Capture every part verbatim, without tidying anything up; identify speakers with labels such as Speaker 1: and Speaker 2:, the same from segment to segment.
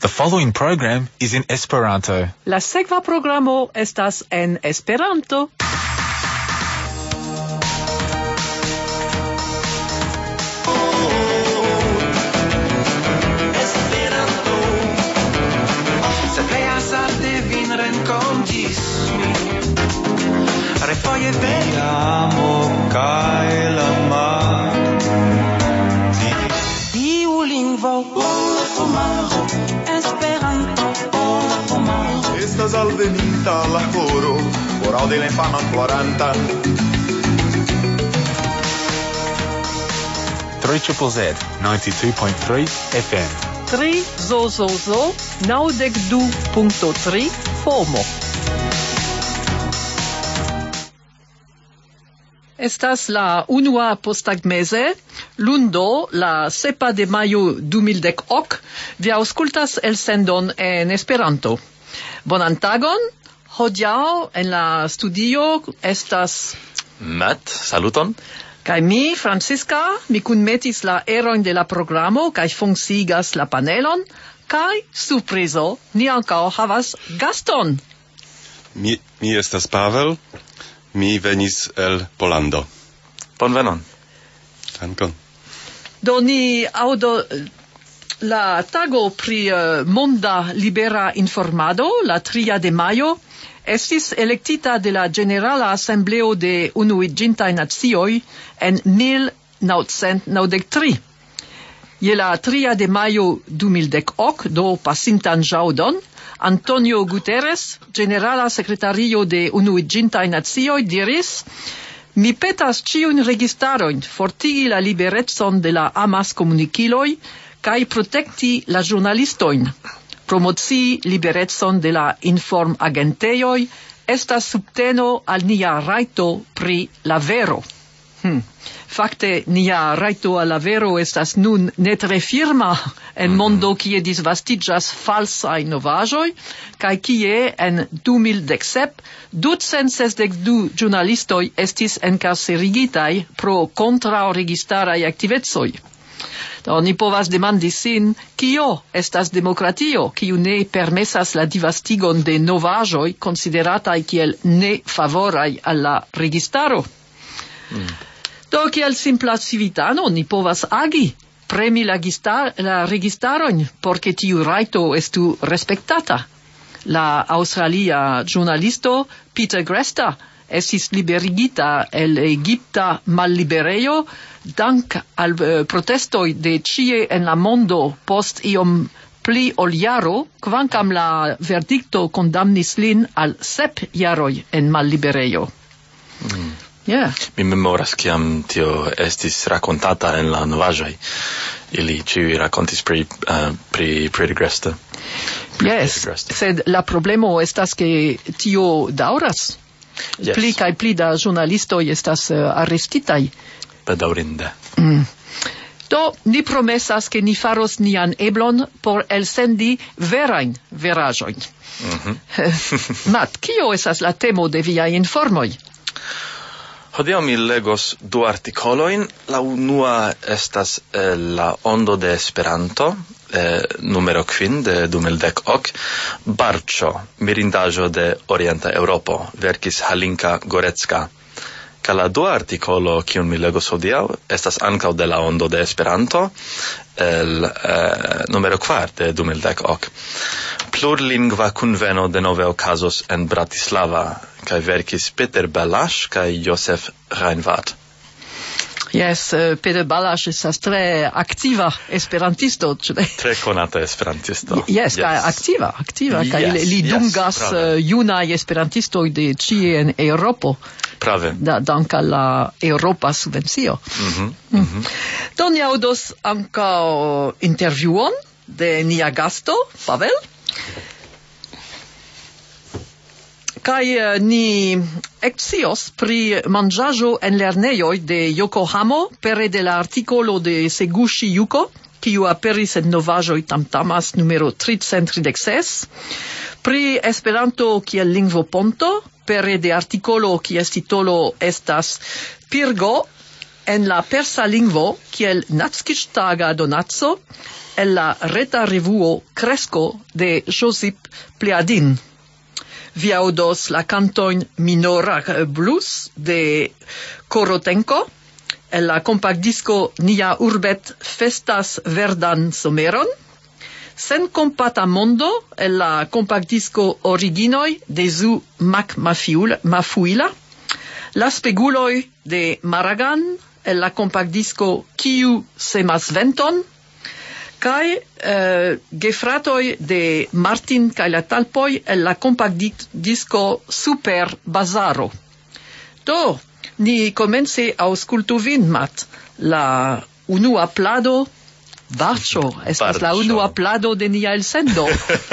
Speaker 1: The following program is in Esperanto.
Speaker 2: La sekva programo estas en Esperanto.
Speaker 3: Esperanto. Se veas arte vin renkontis mi. Refoje veamo kaj la mar. Tiu lingvo la pomaro. Esperanto la pomaro.
Speaker 4: Estas alvenita la coro, coral de la infama floranta.
Speaker 1: three Z Z Z, ninety-two point three F M.
Speaker 2: tri zo zo zo naŭdek du punkto tri FOMO. Estas la unua posttagmeze, lundo, la sepa de majo du mil dek ok, vi aŭskultas elsendon en Esperanto. Bonan tagon, hodiaŭ en la studio estas
Speaker 5: Matt, saluton.
Speaker 2: kaj mi, Francisca, mi kunmetis la erojn de la programo kaj funkciigas la panelon, kaj surprizo, ni ankaŭ havas gaston.
Speaker 6: Mi, mi estas Pavel, mi venis el Polando.
Speaker 5: Bonvenon.
Speaker 6: Dankon.
Speaker 2: Do ni audo la tago pri uh, monda libera informado, la tria de majo, estis elektita de la Generala Asembleo de Unuiĝintaj Nacioj en mil naŭcent naŭdek tri. Je la tria de majo du mil dek ok, do pasintan ĵaŭdon, Antonio Guterres, Generala Sekretario de Unuiĝintaj Nacioj, diris: Mi petas ĉiujn registarojn fortigi la liberecon de la amaskomunikiloj kaj protekti la ĵurnalistojn. Promocii liberecon de la informagentejoj estas subteno al nia rajto pri la vero. Hm. Fakte, nia rajto al la vero estas nun ne tre firma en mondo kie disvastiĝas falsaj novaĵoj, kaj kie en du mil dek sep ducent sesdek du ĵurnalistoj estis enkarcerigitaj pro kontraŭregistaraj aktivecoj. Do ni povas demandi sin, kio estas demokratio, kiu ne permesas la disvastigon de novaĵoj konsiderataj kiel ne favoraj al la registaro. Mm. Do kiel simpla civitano ni povas agi, premi la, gistar, la registarojn, por ke tiu rajto estu respektata. La aŭstralia ĵurnalisto Peter Gresta estis liberigita el Egipta malliberejo dank al uh, protestoj de ĉie en la mondo post iom pli ol jaro, kvankam la verdikto kondamnis lin al sep jaroj en malliberejo.
Speaker 5: Mm.
Speaker 2: Yeah.
Speaker 5: Mi memoras kiam tio estis rakontata en la novaĵoj. Ili ĉiuj rakontis pri uh, pri pri Gresta.
Speaker 2: Yes, sed la problemo estas ke tio daŭras.
Speaker 5: Yes.
Speaker 2: Pli kaj pli da ĵurnalistoj estas uh, arestitaj.
Speaker 5: Bedaŭrinde.
Speaker 2: Mm. Do ni promesas ke ni faros nian eblon por elsendi verajn veraĵojn. Mm-hmm. Mat, kio estas la temo de viaj informoj?
Speaker 5: Hodiaŭ mi legos du artikolojn. La unua estas eh, la Ondo de Esperanto, eh, numero kvin de du mil dek ok. Barĉo, mirindaĵo de Orienta Eŭropo, verkis Halinka Gorecka. Kaj la dua artikolo, kiun mi legos hodiaŭ, estas ankaŭ de la Ondo de Esperanto, el eh, numero kvar de du mil dek ok. Plurlingva kunveno denove okazos en Bratislava, kaj verkis Peter Balázs kaj Josef Reinwart.
Speaker 2: Yes, uh, Peter Balázs estas tre aktiva esperantisto.
Speaker 5: Tre konata esperantisto.
Speaker 2: Y- yes, yes. aktiva, aktiva, kaj
Speaker 5: yes,
Speaker 2: li, li dungas
Speaker 5: yes,
Speaker 2: uh, junaj esperantistoj de ĉie en Eŭropo.
Speaker 5: Prave.
Speaker 2: Da, dank al la Eŭropa subvencio.
Speaker 5: Mm-hmm.
Speaker 2: Mm. Do ni aŭdos ankaŭ intervjuon de nia gasto, Pavel. Kaj uh, ni ekscios pri manĝaĵo en lernejoj de Yokohamo pere de la artikolo de Segushi Yuko, kiu aperis en novaĵoj Tamtamas numero tricent tridek ses, pri Esperanto kiel lingvoponto pere de artikolo kies titolo estas Pirgo, En la persa lingvo, kiel naskiĝtaga donaco, el la reta revuo Kresko de Josip Pliadin. Vi audos la cantoin Minora Blues de Korotenko, el la compactdisco Nia Urbet Festas Verdan Someron, Sen compata mondo, el la compactdisco Originoi de Zu Mac Mafuila, Las Peguloi de Maragan, el la compactdisco Kiu Semas Venton, kai uh, gefratoi de Martin kai la Talpoi el la compactdisco Super Bazaro. Do, ni komence aŭskultu vin, Mat, la unua plado Barĉo, estas la unua plado de nia elsendo.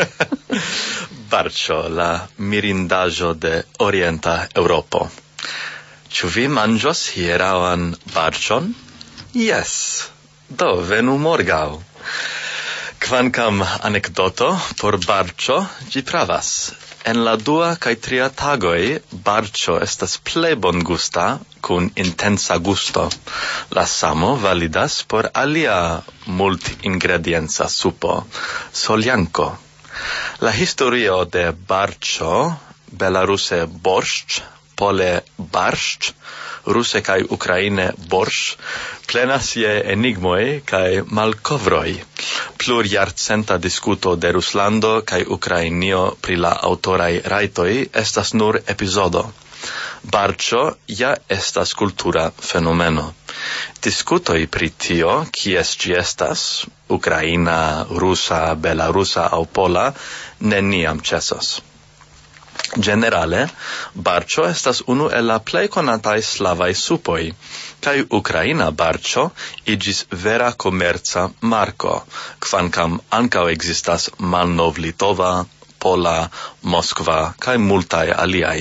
Speaker 5: Barĉo, la mirindaĵo de Orienta Eŭropo. Ĉu vi manĝos hieraŭan barĉon? Jes. Do, venu morgaŭ. Kvankam anekdoto por barĉo, ĝi pravas. En la dua kaj tria tagoj, barĉo estas plej bongusta kun intensa gusto. La samo validas por alia multingredienca supo, soljanko. La historio de barĉo, belaruse borsĉ, pole barŝĉ, ruse kaj ukraine borŝ, plenas je enigmoj kaj malkovroj. Plurjarcenta diskuto de Ruslando kaj Ukrainio pri la aŭtoraj rajtoj estas nur epizodo. Barĉo ja estas kultura fenomeno. Diskutoj pri tio, kies ĝi estas, ukraina, rusa, belarusa aŭ pola, neniam ĉesos. Generale, barĉo estas unu el la plej konataj slavaj supoj, kaj ukraina barĉo iĝis vera komerca marko, kvankam ankaŭ ekzistas malnovlitova, pola, moskva kaj multaj aliaj.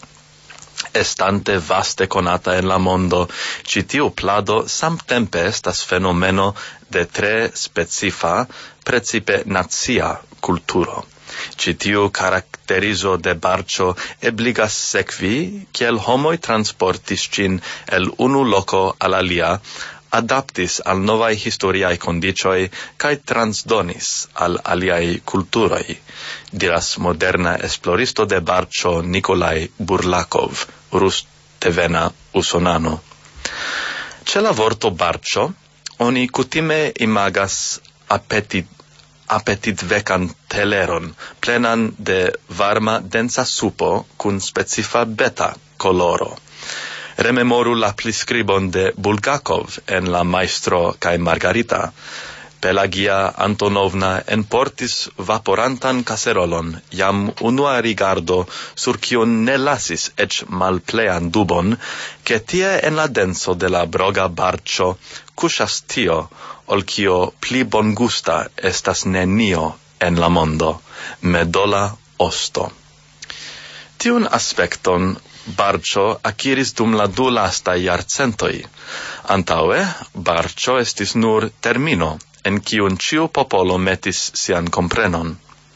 Speaker 5: Estante vaste konata en la mondo, ĉi tiu plado samtempe estas fenomeno de tre specifa, precipe nacia kulturo. Ĉi tiu karakterizo de barĉo ebligas sekvi, kiel homoj transportis ĝin el unu loko al alia, adaptis al novaj historiaj kondiĉoj kaj transdonis al aliaj kulturoj, diras moderna esploristo de barĉo Nikolaj Burlakov, rus-devena usonano. Ĉe la vorto barĉo oni kutime imagas apetit apetit vekan teleron, plenan de varma densa supo kun specifa beta coloro. Rememoru la priskribon de Bulgakov en La Maestro kaj Margarita. Pelagia Antonovna enportis vaporantan kaserolon, jam unua rigardo sur kiun ne lasis eĉ malplean dubon, ke tie en la denso de la broga barĉo kuŝas tio, ol kio pli bongusta estas nenio en la mondo, medola osto. Tiun aspekton barĉo akiris dum la du lastaj jarcentoj. Antaŭe, barĉo estis nur termino, en kiun ĉiu popolo metis sian komprenon.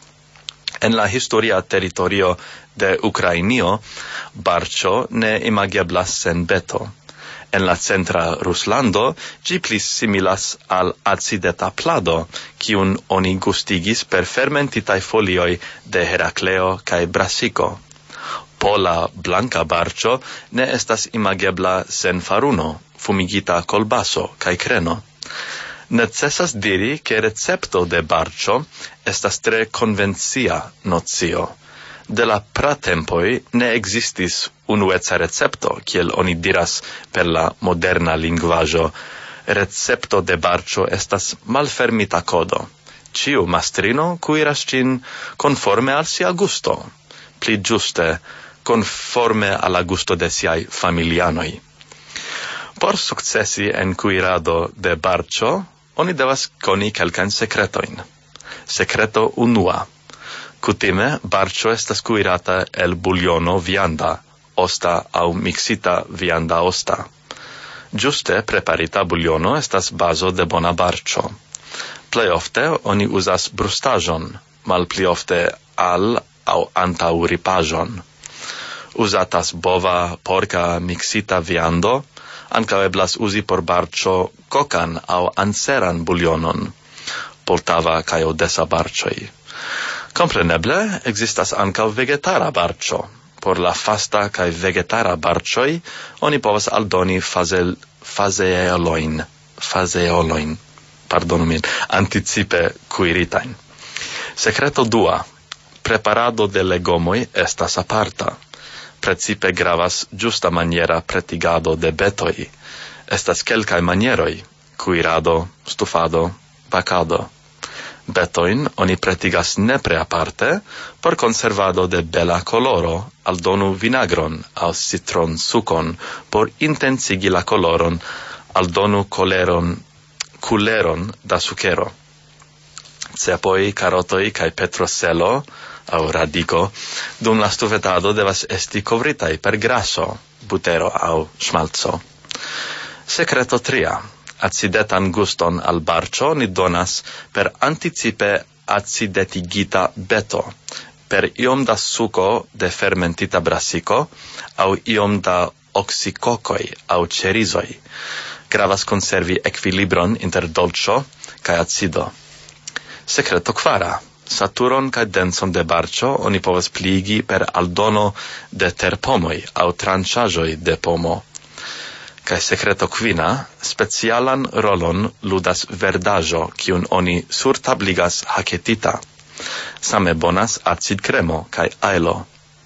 Speaker 5: En la historia teritorio de Ukrainio, barĉo ne imageblas sen beto. En la centra Ruslando, ĝi pli similas al acideta plado, kiun oni gustigis per fermentitaj folioj de Herakleo kaj brasiko. Pola blanka barĉo ne estas imagebla sen faruno, fumigita kolbaso kaj kreno. Necesas diri, ke recepto de barĉo estas tre konvencia nocio. De la pratempoj ne ekzistis unueca recepto, kiel oni diras per la moderna lingvaĵo. Recepto de barĉo estas malfermita kodo. Ĉiu mastrino kuiras ĝin konforme al sia gusto, pli ĝuste konforme al la gusto de siaj familianoj. Por sukcesi en kuirado de barĉo, oni devas koni kelkajn sekretojn. Sekreto unua. Kutime, barĉo estas kuirata el buljono vianda, osta aŭ miksita vianda osta. Ĝuste preparita buljono estas bazo de bona barĉo. Plej ofte oni uzas brustaĵon, malpli ofte al aŭ antaŭripaĵon. Uzatas bova, porka miksita viando, Ankaŭ eblas uzi por barĉo kokan aŭ anseran buljonon, poltava kaj odesa barĉoj. Kompreneble, ekzistas ankaŭ vegetara barĉo. Por la fasta kaj vegetara barĉoj oni povas aldoni fazel, fazeolojn, fazeolojn, pardonu min, anticipe kuiritajn. Sekreto dua. Preparado de legomoj estas aparta. Precipe gravas ĝusta maniera pretigado de betoj. Estas kelkaj manieroj: kuirado, stufado, bakado. Betojn oni pretigas nepre aparte, por konservado de bela koloro aldonu vinagron aŭ citronsukon, por intensigi la koloron aldonu koleron, kuleron da sukero. Cepoj, karotoj kaj petroselo aŭ radiko dum la stufetado devas esti kovritaj per graso, butero aŭ ŝmalco. Sekreto tria. Acidetan guston al barĉo ni donas per anticipe acidetigita beto, per iom da suko de fermentita brasiko aŭ iom da oksikokoj aŭ ĉerizoj. Gravas konservi ekvilibron inter dolĉo kaj acido. Sekreto kvara. Saturon kaj denson de barĉo oni povas pliigi per aldono de terpomoj aŭ tranĉaĵoj de pomo. Kaj sekreto kvina, specialan rolon ludas verdaĵo, kiun oni surtabligas haketita. Same bonas acidkremo kaj ajlo.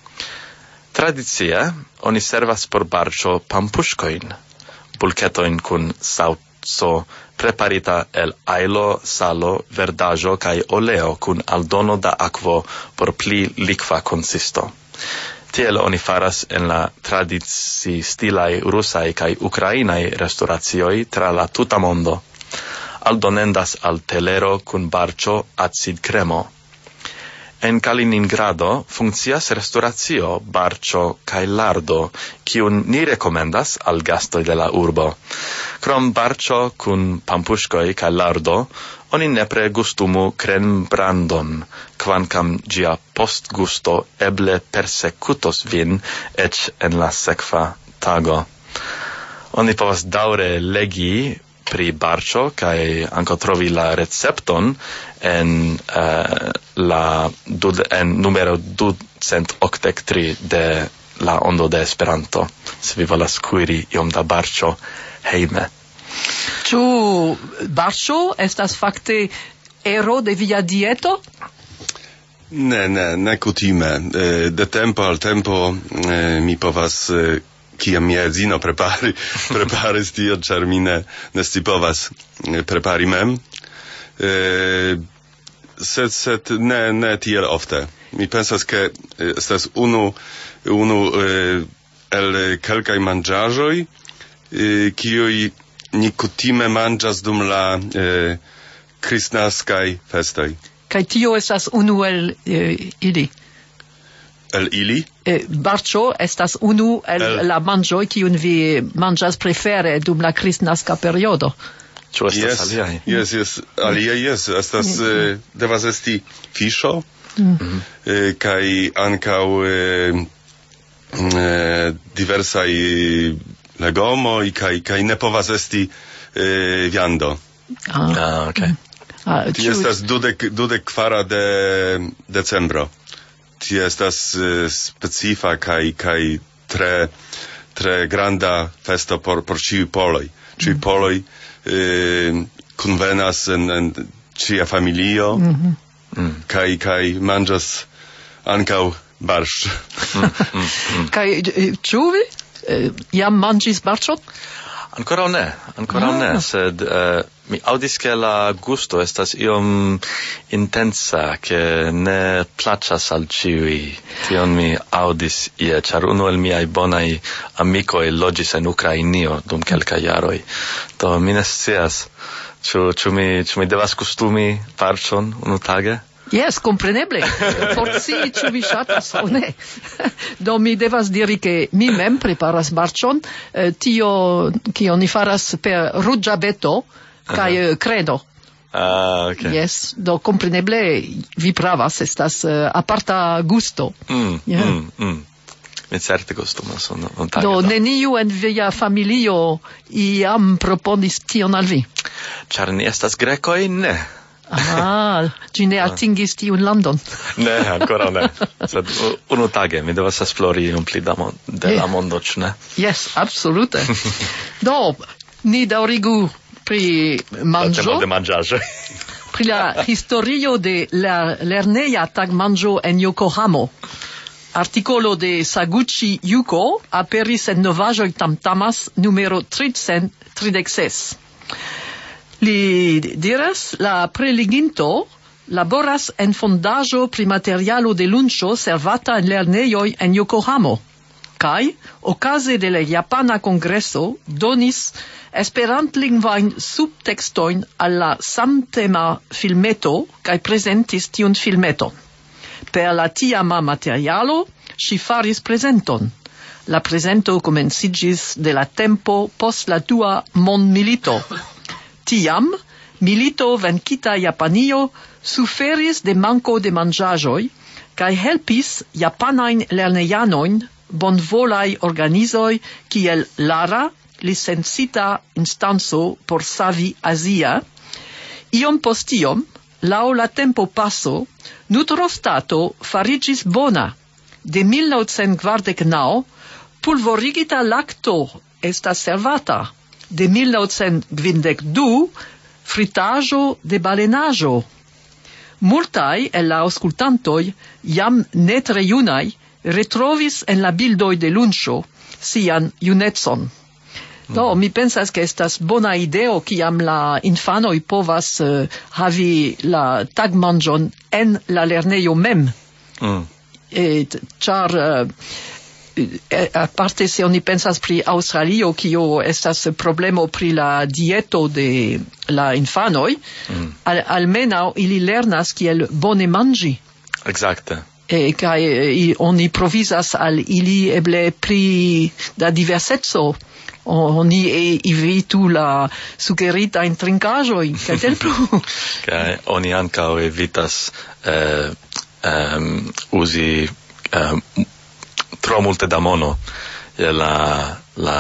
Speaker 5: Tradicie oni servas por barĉo pampuŝkojn, bulketojn kun saŭco preparita el ajlo, salo, verdaĵo kaj oleo kun aldono da akvo por pli likva konsisto. Tiel oni faras en la tradici stilaj rusaj kaj ukrainaj restoracioj tra la tuta mondo. Aldonendas al telero kun barĉo acidkremo. En Kaliningrado funkcias restoracio barĉo kaj lardo, kiun ni rekomendas al gastoj de la urbo. Krom barĉo kun pampuŝkoj kaj lardo, oni nepre gustumu krembrandon, kvankam ĝia postgusto eble persekutos vin eĉ en la sekva tago. Oni povas daŭre legi pri barĉo kaj ankaŭ trovi la recepton en uh, la dud, en numero ducent okdek tri de la Ondo de Esperanto, se vi volas kuiri iom da barĉo hejme.
Speaker 2: Ĉu barĉo estas fakte ero de via dieto?
Speaker 6: Ne, ne, ne kutime. De tempo al tempo eh, mi povas eh, kiam mia edzino prepari, preparis tio, ĉar mi ne, ne scipovas prepari mem. Eh, sed, sed ne, ne tiel ofte. Mi pensas, ke estas unu, unu eh, el kelkaj manĝaĵoj, eh, kiuj ni kutime manĝas dum la eh, kristnaskaj festoj.
Speaker 2: Kaj tio estas unu el eh, ili.
Speaker 6: El ili?
Speaker 2: Eh, barĉo estas unu el, el la manĝoj kiun vi manĝas prefere dum la kristnaska periodo.
Speaker 5: Ĉu estas
Speaker 6: yes,
Speaker 5: aliaj?
Speaker 6: Yes, yes, aliaj, yes. Estas, eh, devas esti fiŝo, mm. eh, kaj ankaŭ eh, eh, diversaj legomoj, kaj, kaj ne povas esti eh, viando.
Speaker 2: Ah,
Speaker 5: ah okay.
Speaker 2: Ah,
Speaker 6: Ti estas dudek, dudek kvara de decembro. Ti estas eh, specifa kaj, kaj tre, tre granda festo por, por ĉiuj poloj. Ĉiuj mm. poloj eh, kunvenas en, en ĉia familio, mm-hmm. mm. kaj, kaj manĝas ankaŭ barŝ.
Speaker 2: Kaj ĉu vi eh, jam manĝis barĉon?
Speaker 5: Ankoraŭ ne, ankoraŭ ah. ne, sed uh, mi aŭdis ke la gusto estas iom intensa, ke ne plaĉas al ĉiuj. Tion mi aŭdis ie, ĉar unu el miaj bonaj amikoj loĝis en Ukrainio dum kelkaj jaroj. Do mi ne scias, ĉu, ĉu, mi, ĉu mi devas gustumi barĉon unutage?
Speaker 2: Yes, compreneble. Forsi ĉu vi ŝatas aŭ ne. Do mi devas diri ke mi mem preparas barĉon, eh, tio kion ni faras per ruĝa beto kaj uh-huh. kredo.
Speaker 5: Ah, okay.
Speaker 2: Yes, do compreneble vi pravas, estas uh, aparta gusto.
Speaker 5: Mm,
Speaker 2: yeah.
Speaker 5: mm, mm. Mi certe gustumas un, un tage.
Speaker 2: Do neniu en via familio iam proponis tion al vi?
Speaker 5: Ĉar ni estas grekoj, ne.
Speaker 2: Ah, ĝi ne atingis tiun landon.
Speaker 5: Ne, ancora ne. Sed unu tage mi devas esplori iom pli da mon, de la mondo, ĉu ne?
Speaker 2: Yes, absolute. Do, ni daŭrigu pri manĝo.
Speaker 5: La temo de manĝaĵoj.
Speaker 2: Pri la historio de la lerneja tagmanĝo en Yokohamo. Articolo de Saguchi Yuko aperis en Novaĵoj Tamtamas numero tricent tridek ses. Li diras, la preliginto laboras en fondaĵo pri materialo de lunĉo servata en lernejoj en Yokohamo, kaj okaze de la japana kongreso donis esperantlingvajn subtekstojn al la samtema filmeto kaj prezentis tiun filmeton. Per la tiama materialo ŝi faris prezenton. La prezento komenciĝis de la tempo post la dua mondmilito. Tiam, milito venkita Japanio suferis de manko de manĝaĵoj kaj helpis japanajn lernejanojn bonvolaj organizoj kiel Lara, licencita instanco por savi Azia. Iom post iom, laŭ la tempo paso, nutrostato fariĝis bona. De mil novcent kvardek naŭ, pulvorigita lakto estas servata. De mil novcent kvindek du, fritaĵo de balenaĵo. Multaj el la aŭskultantoj, jam ne tre junaj, retrovis en la bildoj de lunĉo sian junecon. Do, mm. mi pensas ke estas bona ideo kiam la infanoj povas uh, havi la tagmanĝon en la lernejo mem. Mm. Et, ĉar uh, aparte se oni pensas pri Aŭstralio, kio estas problemo pri la dieto de la infanoj, mm. al, almenaŭ ili lernas kiel bone manĝi.
Speaker 5: Exacte.
Speaker 2: E kaj e, oni provizas al ili eble pli da diverseco. Oni evitu la sukeritajn trinkaĵojn kaj tiel plu.
Speaker 5: Kaj oni ankaŭ evitas eh, um, uzi um, tro multe da mono la la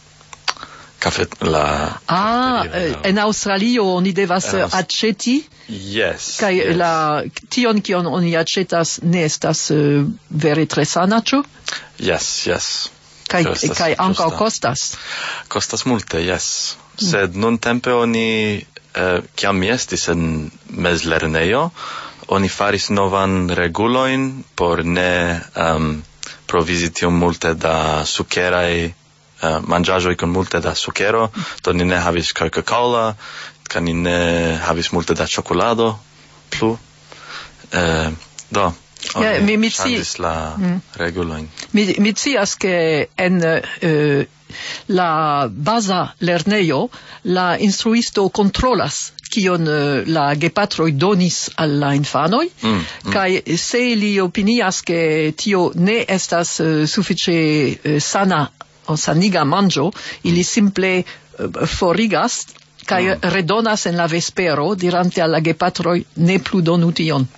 Speaker 5: cafe la
Speaker 2: ah en Aŭstralio oni devas
Speaker 5: en Aus-
Speaker 2: aĉeti.
Speaker 5: Yes.
Speaker 2: Kaj
Speaker 5: yes.
Speaker 2: la tion kion oni aĉetas ne estas uh, vere tre sana, ĉu?
Speaker 5: Yes, yes.
Speaker 2: Kaj kaj ankaŭ kostas.
Speaker 5: Kostas multe, yes. Mm. Sed nuntempe oni eh, kiam mi estis en mezlernejo, oni faris novan regulojn por ne um, provizi tiom multe da sukeraj uh, manĝaĵoj kun multe da sukero, do ni ne havis Coca-Cola, kaj ni ne havis multe da ĉokolado plu. Eh, do oni
Speaker 2: Ja, mi- mi
Speaker 5: ŝanĝis
Speaker 2: sci-
Speaker 5: la
Speaker 2: Mm.
Speaker 5: regulojn.
Speaker 2: Mi, mi scias ke en uh, la baza lernejo la instruisto kontrolas kion uh, la gepatroj donis al la infanoj,
Speaker 5: Mm, mm.
Speaker 2: kaj se li opinias ke tio ne estas uh, sufiĉe uh, sana o saniga manĝo, ili simple uh, forigas kaj
Speaker 5: Mm.
Speaker 2: redonas en la vespero, dirante al la gepatroj ne plu donu tion.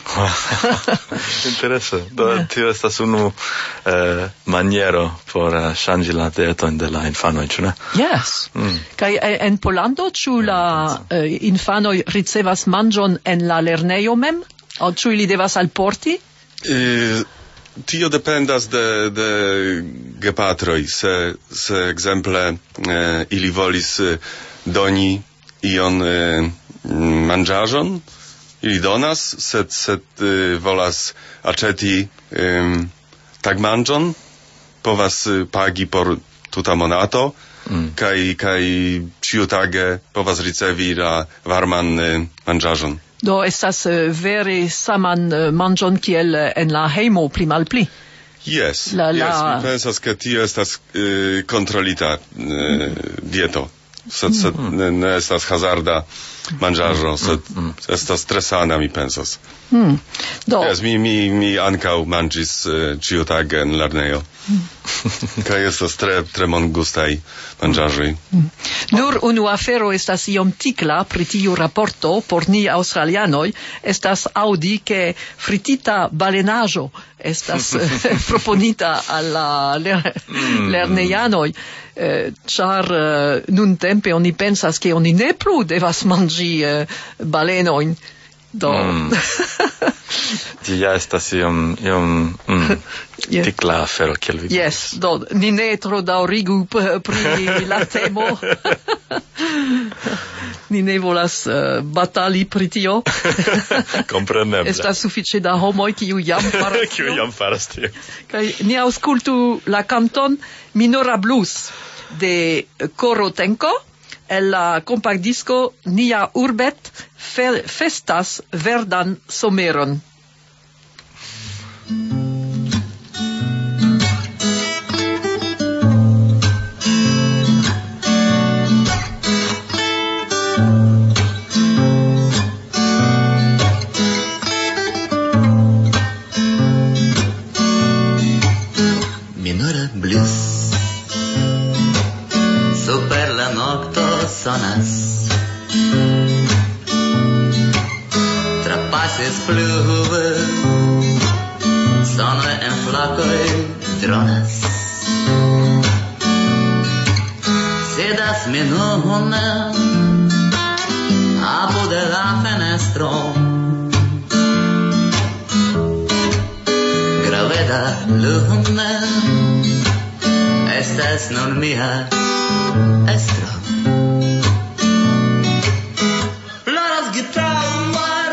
Speaker 5: Interesse. Do tio estas unu eh, maniero por uh, ŝanĝi la dieton de la infanoj, ĉu ne?
Speaker 2: Yes.
Speaker 5: Mm.
Speaker 2: Kaj e- en Pollando ĉu la uh, infanoj ricevas manĝon en la lernejo mem? Aŭ ĉu ili devas alporti?
Speaker 6: Eh, Tio dependas de, de gepatroj. Se, se ekzemple eh, ili volis eh, doni ion eh, manĝaĵon, ili donas, sed, sed eh, volas aĉeti eh, tagmanĝon, povas eh, pagi por tuta monato,
Speaker 5: Mm.
Speaker 6: kaj kaj ĉiutage povas ricevi la varman eh, manĝaĵon.
Speaker 2: Do estas uh, vere saman uh, manĝon kiel uh, en la hejmo pli malpli.
Speaker 6: Yes,
Speaker 2: La- la-
Speaker 6: yes, mi pensas ke tio estas eh, kontrolita eh, dieto. Sed, sed ne, ne estas hazarda mangiaĵo, sed estas tre sana, mi pensas.
Speaker 2: Hmm. Do.
Speaker 6: Yes, mi, mi, mi ankaŭ manĝis uh, ĉiutage en lernejo. Kaj estas tre, tre bongustaj manĝaĵoj.
Speaker 2: Nur unu afero estas iom tikla pri tiu raporto por ni aŭstralianoj, estas aŭdi ke fritita balenaĵo estas proponita al la ler- lernejanoj, eh, ĉar eh, nuntempe oni pensas ke oni ne plu devas manĝi eh, balenojn. Do.
Speaker 5: Mm. Ja estas iom, iom mm,
Speaker 2: Yes.
Speaker 5: tikla afero, kiel vi
Speaker 2: Yes, do, ni ne tro daŭrigu p- pri la temo. Ni ne volas uh, batali pri tio.
Speaker 5: Kompreneble.
Speaker 2: Estas sufiĉe da homoj kiu jam faras
Speaker 5: Kiu
Speaker 2: tio.
Speaker 5: jam faras tio.
Speaker 2: Kaj ni aŭskultu la kanton Minora Blues de Coro Tenco el la compact disco Nia Urbet fe- festas verdan someron.
Speaker 7: Minora blues super la nokto sonas trapasis pluve sonoj en flakoj dronas sedas mi nun apud la fenestro graveda luna estas nun mia estro. Ploras gitarmar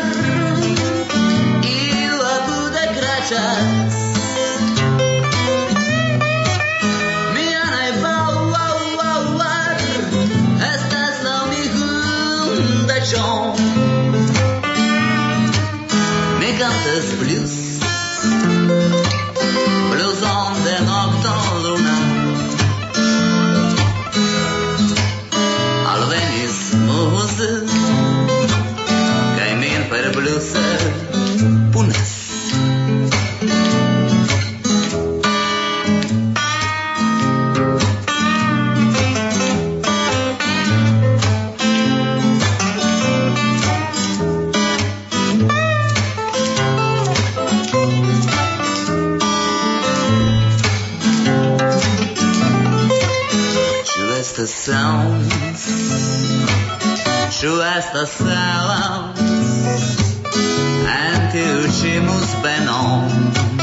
Speaker 7: y la bude gracias mia nai wow wow wow wow estas la mi hunda chon me cantas blues blues on the nocturne luna alvenis muse kaj min per bluse punas the sounds, ĉu estas sounds, en tiu ĉi musbenon.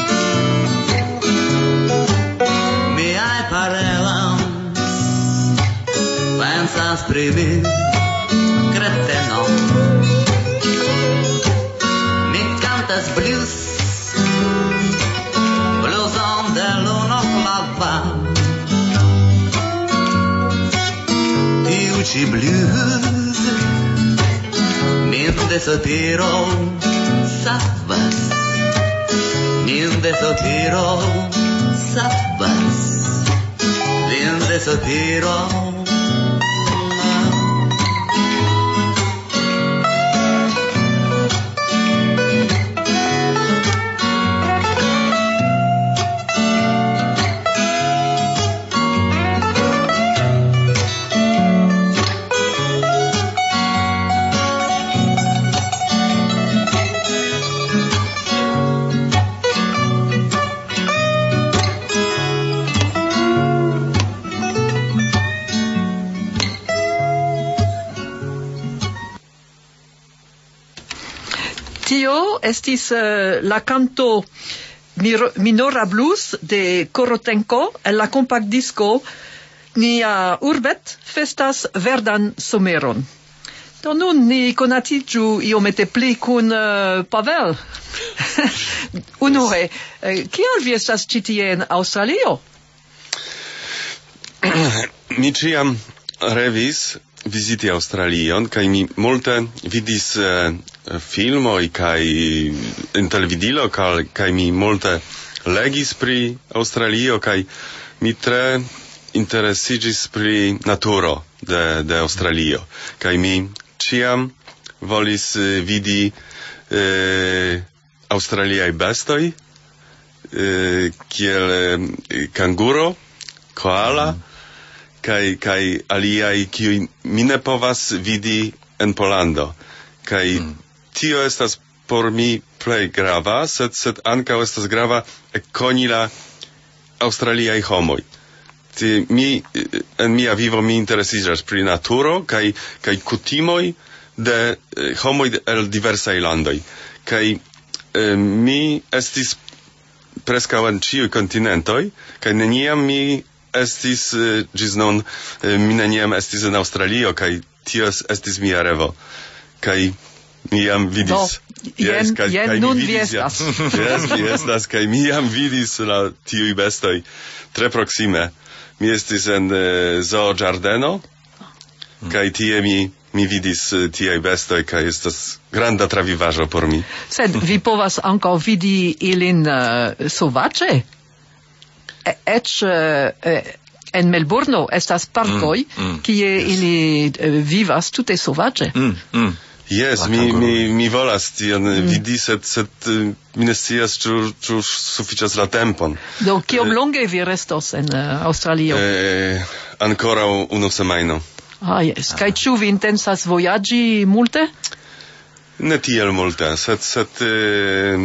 Speaker 7: Miaj parelons pensas pri mi, kreteno. Mi cantas blues, blueson de luno flava. Ci blues min de sotiro savas min de sotiro savas min de sotiro
Speaker 2: Tio estis uh, la canto Mir- Minora Blues de Coro Tenco en la compact disco Nia Urbet festas verdan someron. Do nun ni konatiĝu iomete pli kun uh, Pavel. Unue, uh, kial vi estas ĉi tie en Aŭstralio?
Speaker 6: Mi ĉiam revis viziti Australion, kaj mi multe vidis eh, filmoj kaj en televidilo, kaj, kaj mi multe legis pri Aŭstralio, kaj mi tre interesiĝis pri naturo de, de Aŭstralio, kaj mi ĉiam volis eh, vidi eh, australiaj bestoj, eh, kiel eh, kanguro, koala, kaj kaj aliaj, kiuj mi ne povas vidi en Pollando. Kaj mm. tio estas por mi plej grava, sed sed ankaŭ estas grava koni la australiaj homoj. Ti mi en mia vivo mi interesiĝas pri naturo kaj kaj kutimoj de eh, homoj el diversaj landoj. Kaj eh, mi estis preskaŭ en ĉiuj kontinentoj, kaj neniam mi estis eh, ĝis nun eh, mi neniam estis en Aŭstralio, kaj tio estis mia revo. Kaj mi jam vidis.
Speaker 2: No, jen,
Speaker 6: yes, kaj,
Speaker 2: jen
Speaker 6: kaj
Speaker 2: nun
Speaker 6: mi
Speaker 2: vi
Speaker 6: vidis,
Speaker 2: estas.
Speaker 6: Ja, yes, mi estas, kaj mi jam vidis la tiuj bestoj tre proksime. Mi estis en eh, zoo ĝardeno, kaj tie mi mi vidis eh, tiaj bestoj, kaj estas granda travivaĵo por mi.
Speaker 2: Sed vi povas ankaŭ vidi ilin uh, sovaĝe? E- Eĉ uh, en Melbourno estas parkoj,
Speaker 5: Mm, mm,
Speaker 2: kie ili uh, vivas tute sovaĝe.
Speaker 5: Mm, mm.
Speaker 6: Yes,
Speaker 5: La
Speaker 6: mi,
Speaker 5: kanguro.
Speaker 6: mi, mi volas tion mm. vidi, sed, sed eh, mi ne scias, ĉu ĉu sufiĉas la tempon.
Speaker 2: Do kiom longe vi restos en uh, Aŭstralio?
Speaker 6: Eh, ankoraŭ unu semajno.
Speaker 2: Ah, yes. Kaj ĉu vi intencas vojaĝi multe?
Speaker 6: Ne tiel multe, sed, sed eh,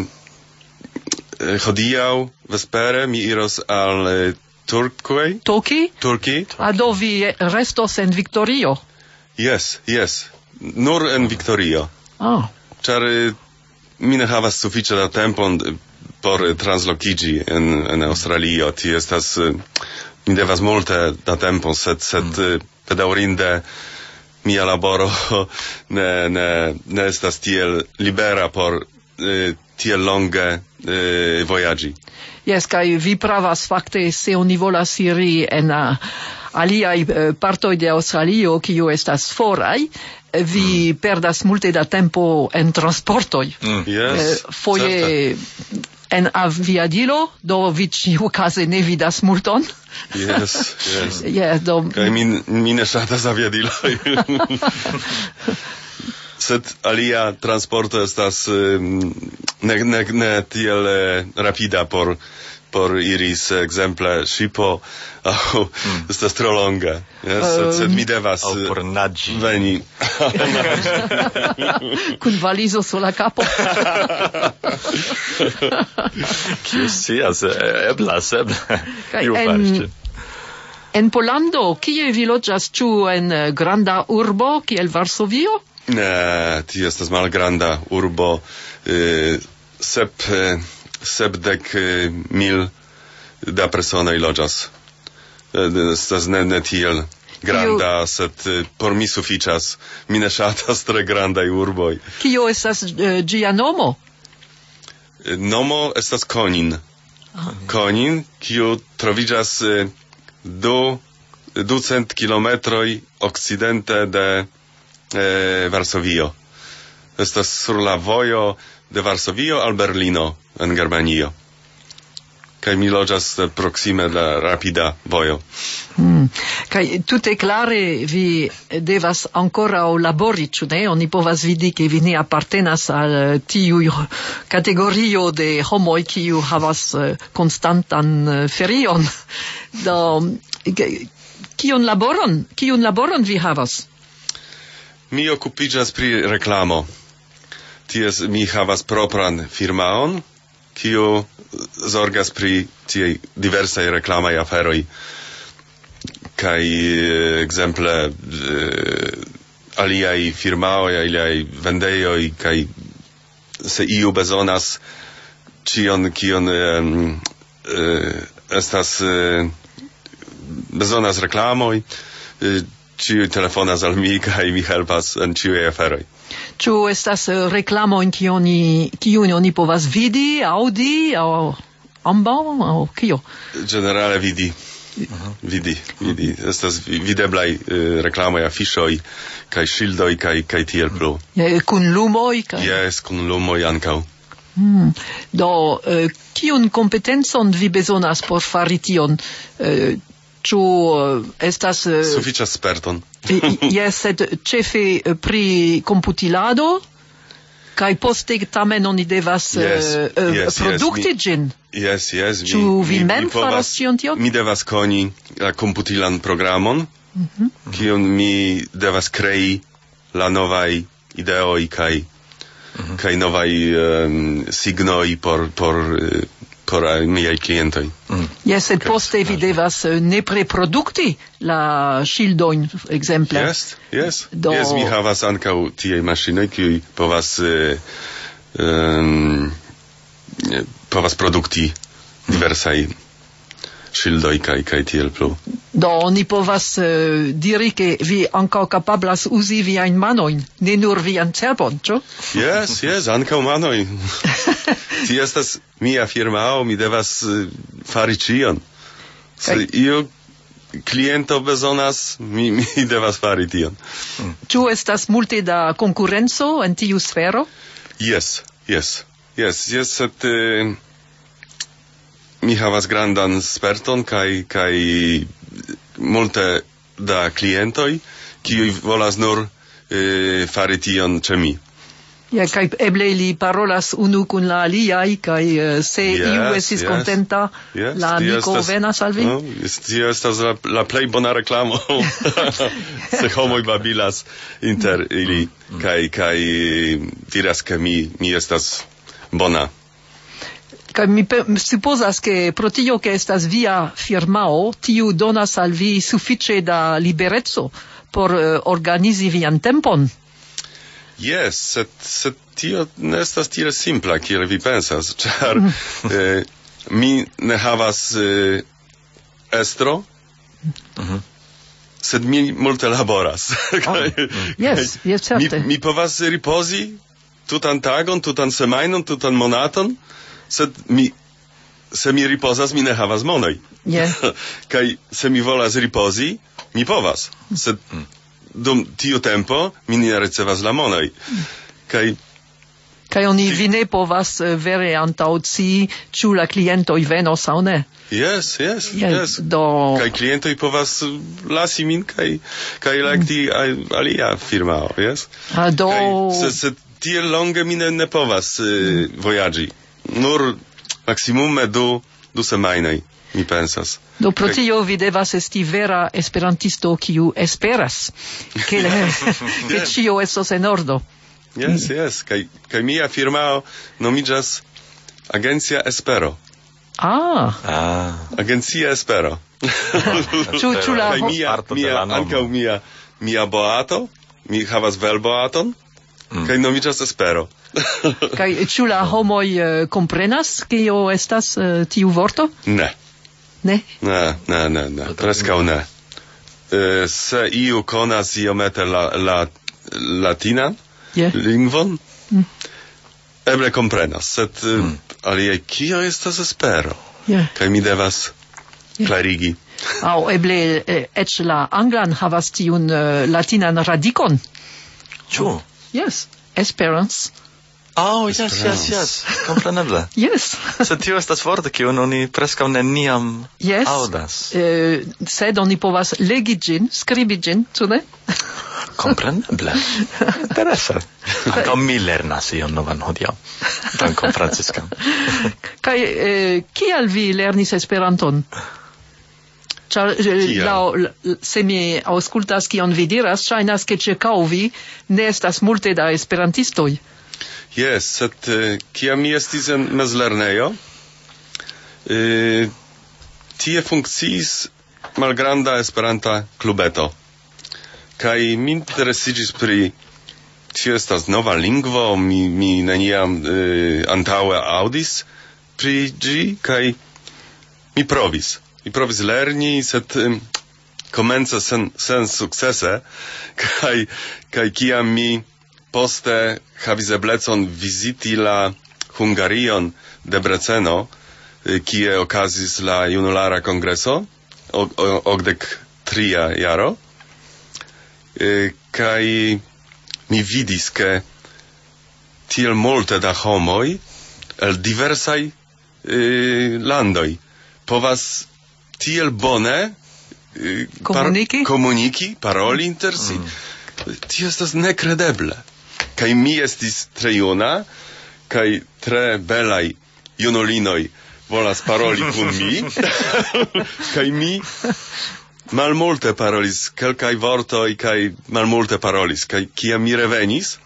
Speaker 6: eh, hodiaŭ vespere mi iros al eh, Turkey,
Speaker 2: Toki?
Speaker 6: Turkey.
Speaker 2: Ah, do vi restos en Victorio?
Speaker 6: Yes, yes. Nur en Victorio.
Speaker 2: Ah.
Speaker 6: Ĉar eh, mi ne havas sufiĉe da tempon eh, por eh, translokiĝi en, en Aŭstralio. Tie estas, eh, mi devas multe da tempo, sed, sed eh, bedaŭrinde mia laboro ne, ne, ne estas tiel libera por eh, tiel longe eh, vojaĝi.
Speaker 2: Yes, kaj vi pravas fakte, se oni volas iri en uh, aliaj uh, partoj de Aŭstralio, kiu estas foraj, vi perdas multe da tempo en transportoj.
Speaker 6: Yes,
Speaker 2: Eh, foje en aviadilo, do vi ĉiukaze ne vidas multon.
Speaker 6: Yes, yes.
Speaker 2: Yeah, do
Speaker 6: Kaj mi, mi ne ŝatas aviadiloj. Sed alia transporto estas eh, ne, ne, ne tiel eh, rapida por por iris ekzemple ŝipo aŭ estas tro longa. Yes, sed, sed mi devas
Speaker 5: Aŭ por
Speaker 6: eh,
Speaker 5: naĝi.
Speaker 6: veni.
Speaker 2: kun valizo sur la kapo.
Speaker 5: Kiu scias, eh, eblas, eblas.
Speaker 2: Kaj
Speaker 5: Iu
Speaker 2: en-
Speaker 5: faris ĝin.
Speaker 2: En Pollando, kie vi loĝas, ĉu en uh, granda urbo kiel Varsovio?
Speaker 6: Ne, tio estas malgranda urbo, eh, sep eh, sepdek eh, mil da personoj loĝas. Eh, estas ne, ne tiel granda, sed eh, por mi sufiĉas. Mi ne ŝatas tre grandaj urboj.
Speaker 2: Kio estas uh, ĝia nomo?
Speaker 6: Eh, Nomo estas Konin. Konin, kiu troviĝas eh, du ducent kilometroj okcidente de eh, Varsovio. Estas sur la vojo de Varsovio al Berlino en Germanio. Kaj mi loĝas eh, proksime de la rapida vojo.
Speaker 2: Hmm. Kaj tute klare vi devas ankoraŭ labori, ĉu ne? Oni povas vidi, ke vi ne apartenas al eh, tiu kategorio de homoj, kiu havas eh, konstantan eh, ferion. Do ke- kiun laboron, kiun laboron vi havas?
Speaker 6: Mi okupiĝas pri reklamo. Ties mi havas propran firmaon, kiu zorgas pri tiaj diversaj reklamaj aferoj. Kaj eh, ekzemple eh, aliaj firmaoj, aliaj vendejoj, kaj se iu bezonas ĉion, kion eh, eh, estas eh, bezonas reklamoj, eh, ĉiuj telefonas al mi kaj mi helpas en ĉiuj aferoj.
Speaker 2: Ĉu estas eh, reklamojn kiujn oni kiujn oni povas vidi, aŭdi aŭ ambaŭ aŭ kio?
Speaker 6: Generale vidi. Vidi, vidi. Estas vi- videblaj eh, reklamoj, afiŝoj kaj ŝildoj kaj kaj tiel plu.
Speaker 2: Eh, Kun lumoj kaj
Speaker 6: Jes, kun lumoj ankaŭ.
Speaker 2: Hmm. Do, eh, kiun kompetencon vi bezonas por fari tion? Eh, ĉu estas eh,
Speaker 6: Sufiĉas sperton.
Speaker 2: jes, sed ĉefe pri komputilado kaj poste tamen oni devas
Speaker 6: Yes,
Speaker 2: eh,
Speaker 6: yes,
Speaker 2: produkti
Speaker 6: yes,
Speaker 2: ĝin.
Speaker 6: Yes, yes.
Speaker 2: Ĉu vi mem faras tion tion?
Speaker 6: Mi devas koni la komputilan programon,
Speaker 2: Mhm.
Speaker 6: kiun mi devas krei la novaj ideoj kaj kaj novaj um, signoj por por eh, por eh, miaj klientoj.
Speaker 2: Jes, sed poste vi devas eh, nepre produkti la ŝildojn, ekzemple.
Speaker 6: Yes, yes.
Speaker 2: Do-
Speaker 6: Yes, mi havas ankaŭ tiaj maŝinoj, kiuj povas eh, um, eh, povas produkti diversaj ŝildoj kaj kaj tiel plu.
Speaker 2: Do oni povas eh, diri ke vi ankaŭ kapablas uzi viajn manojn, ne nur vian cerbon, ĉu?
Speaker 6: Yes, yes, ankaŭ manoj. Ti estas mia firmao, mi devas eh, fari ĉion. Se
Speaker 2: Kaj-
Speaker 6: io kliento bezonas, mi, mi devas fari tion.
Speaker 2: Ĉu estas multe da konkurenco en tiu sfero?
Speaker 6: Yes, yes, yes, yes, sed eh, mi havas grandan sperton kaj kaj multe da klientoj, kiuj volas nur eh, fari tion ĉe mi.
Speaker 2: Ja, kaj eble li parolas unu kun la aliaj, kaj eh, se
Speaker 6: Yes,
Speaker 2: iu estis
Speaker 6: yes.
Speaker 2: kontenta,
Speaker 6: Yes,
Speaker 2: la
Speaker 6: tio
Speaker 2: amiko
Speaker 6: estas-
Speaker 2: venas al vi?
Speaker 6: No, es- tio estas la, la plej bona reklamo. Se homoj babilas inter ili kaj kaj diras ke mi mi estas bona.
Speaker 2: Kaj mi pe- supozas ke pro tio ke estas via firmao, tiu donas al vi sufiĉe da libereco por eh, organizi vian tempon.
Speaker 6: Yes, sed, sed tio ne estas tiel simpla, kiel vi pensas, ĉar eh, mi ne havas eh, estro, sed mi multe laboras. Kaj-
Speaker 2: Yes,
Speaker 6: kaj
Speaker 2: yes, certe.
Speaker 6: Mi, mi povas ripozi tutan tagon, tutan semajnon, tutan monaton, sed mi, se mi ripozas, mi ne havas monoj.
Speaker 2: Yeah.
Speaker 6: Kaj se mi volas ripozi, mi povas, sed dum tiu tempo mi ne ricevas la monoj. Kaj
Speaker 2: Kaj oni vi ne povas eh, vere antaŭcii ĉu la klientoj venos aŭ ne.
Speaker 6: yes, yes,
Speaker 2: Ja,
Speaker 6: yes.
Speaker 2: do
Speaker 6: Kaj klientoj povas uh, lasi min kaj kaj elekti al- alia firmao, yes?
Speaker 2: ah, do
Speaker 6: Kaj se, se tiel longe mi ne, ne povas uh, vojaĝi. Nur maksimume du du semajnoj, mi pensas.
Speaker 2: do pro
Speaker 6: Kaj-
Speaker 2: tio vi devas esti vera esperantisto kiu esperas ke ke
Speaker 6: Yes.
Speaker 2: ĉio estos en ordo.
Speaker 6: Yes, yes. Kaj kaj mia firmao nomiĝas Agencia Espero.
Speaker 2: Ah,
Speaker 5: Ah,
Speaker 6: Agencia Espero.
Speaker 2: Ĉu- ĉu la
Speaker 6: Kaj
Speaker 2: ho-
Speaker 6: mia,
Speaker 5: Parto de
Speaker 6: mia
Speaker 5: la nomo.
Speaker 6: ankaŭ mia mia boato, mi havas velboaton, kaj nomiĝas Espero.
Speaker 2: kaj ĉu la homoj eh, komprenas kio estas eh, tiu vorto?
Speaker 6: Ne,
Speaker 2: Ne?
Speaker 6: ne, ne, ne, ne, preskaŭ ne. Eh, se iu konas iomete la, la latinan
Speaker 2: Je.
Speaker 6: lingvon, eble komprenas, sed mm. alie kio estas Espero?
Speaker 2: Je.
Speaker 6: Kaj mi devas klarigi.
Speaker 2: Aŭ eble eh, eĉ la anglan havas tiun eh, latinan radikon.
Speaker 5: ĉu?
Speaker 2: Yes, esperance.
Speaker 5: Oh, yes, yes, yes, kompreneble.
Speaker 2: Yes.
Speaker 5: Sed tio estas vorto, kiun oni preskaŭ neniam
Speaker 2: Yes.
Speaker 5: aŭdas.
Speaker 2: Eh, sed oni povas legi ĝin, skribi ĝin, ĉu ne?
Speaker 5: Kompreneble. Interese. Ankaŭ mi lernas ion novan hodiaŭ. Dankon, Franciska.
Speaker 2: Kaj eh, kial vi lernis Esperanton? Ĉar eh,
Speaker 6: Kial?
Speaker 2: laŭ- la- se mi aŭskultas kion vi diras, ŝajnas ke ĉirkaŭ vi ne estas multe da esperantistoj.
Speaker 6: Yes, sed eh, kiam mi estis en mezlernejo, eh, tie funkciis malgranda Esperanta klubeto. Kaj mi interesiĝis pri tio estas nova lingvo, mi, mi neniam eh, antaŭe aŭdis pri ĝi, kaj mi provis. Mi provis lerni, sed eh, komence sen, sen sukcese, kaj, kaj kiam mi poste havis eblecon viziti la Hungarion Debreceno, eh, kie okazis la junulara kongreso, o- o- okdek tria jaro, eh, kaj mi vidis, ke tiel multe da homoj el diversaj eh, landoj povas tiel bone eh,
Speaker 2: Komuniki?
Speaker 6: Par- komuniki, paroli inter si. Mm. Tio estas nekredeble. Kaj mi estis tre juna, kaj tre belaj junulinoj volas paroli kun mi. Kaj mi malmulte parolis, kelkaj vortoj kaj malmulte parolis. Kaj kiam mi revenis,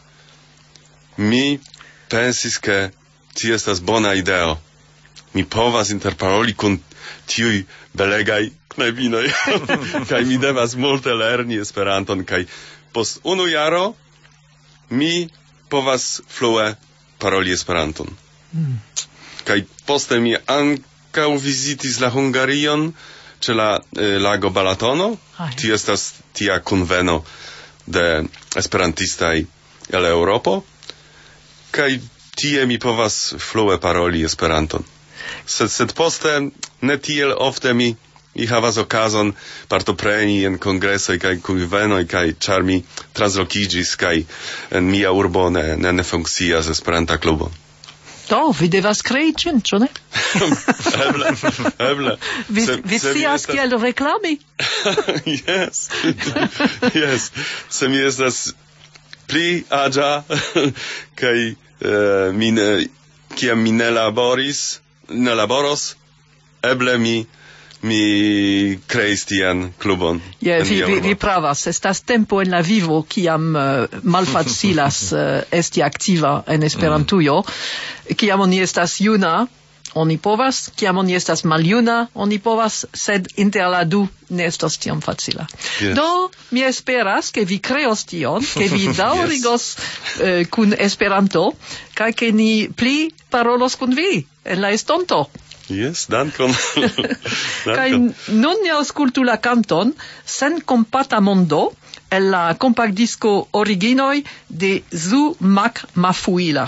Speaker 6: mi pensis, ke tio estas bona ideo. Mi povas interparoli kun tiuj belegaj knabinoj. Kaj mi devas multe lerni Esperanton, kaj post unu jaro mi povas flue paroli Esperanton. Mm. Kaj poste mi ankaŭ vizitis la Hungarion ĉe la eh, lago Balatono. Tio estas tia kunveno de esperantistaj el Eŭropo. Kaj tie mi povas flue paroli Esperanton. Sed, sed poste ne tiel ofte mi, mi havas okazon partopreni en kongresoj kaj kunvenoj, kaj ĉar mi translokiĝis kaj en mia urbo ne, ne, ne funkcias Esperanta klubo.
Speaker 2: Do, vi devas krei ĝin, ĉu ne?
Speaker 6: eble, eble.
Speaker 2: Vi,
Speaker 6: se,
Speaker 2: vi
Speaker 6: se
Speaker 2: scias
Speaker 6: estas...
Speaker 2: kiel reklami?
Speaker 6: Yes. Yes. Se mi estas pli aĝa kaj uh, mi ne, kiam mi ne laboris, ne laboros, eble mi mi kreis tian klubon.
Speaker 2: Je, vi, vi, vi pravas, estas tempo en la vivo kiam uh, malfacilas uh, esti aktiva en Esperantujo. Mm. Kiam oni estas juna, oni povas, kiam oni estas maljuna, oni povas, sed inter la du ne estos tiom facila. Yes. Do, mi esperas, ke vi kreos tion, ke vi daŭrigos yes. uh, kun Esperanto, kaj ke ni pli parolos kun vi en la estonto.
Speaker 6: Yes, dankon.
Speaker 2: Kaj nun ni aŭskultu la kanton Sen kompata mondo el la kompaktdisko Originoj de Zu Mac Mafuila.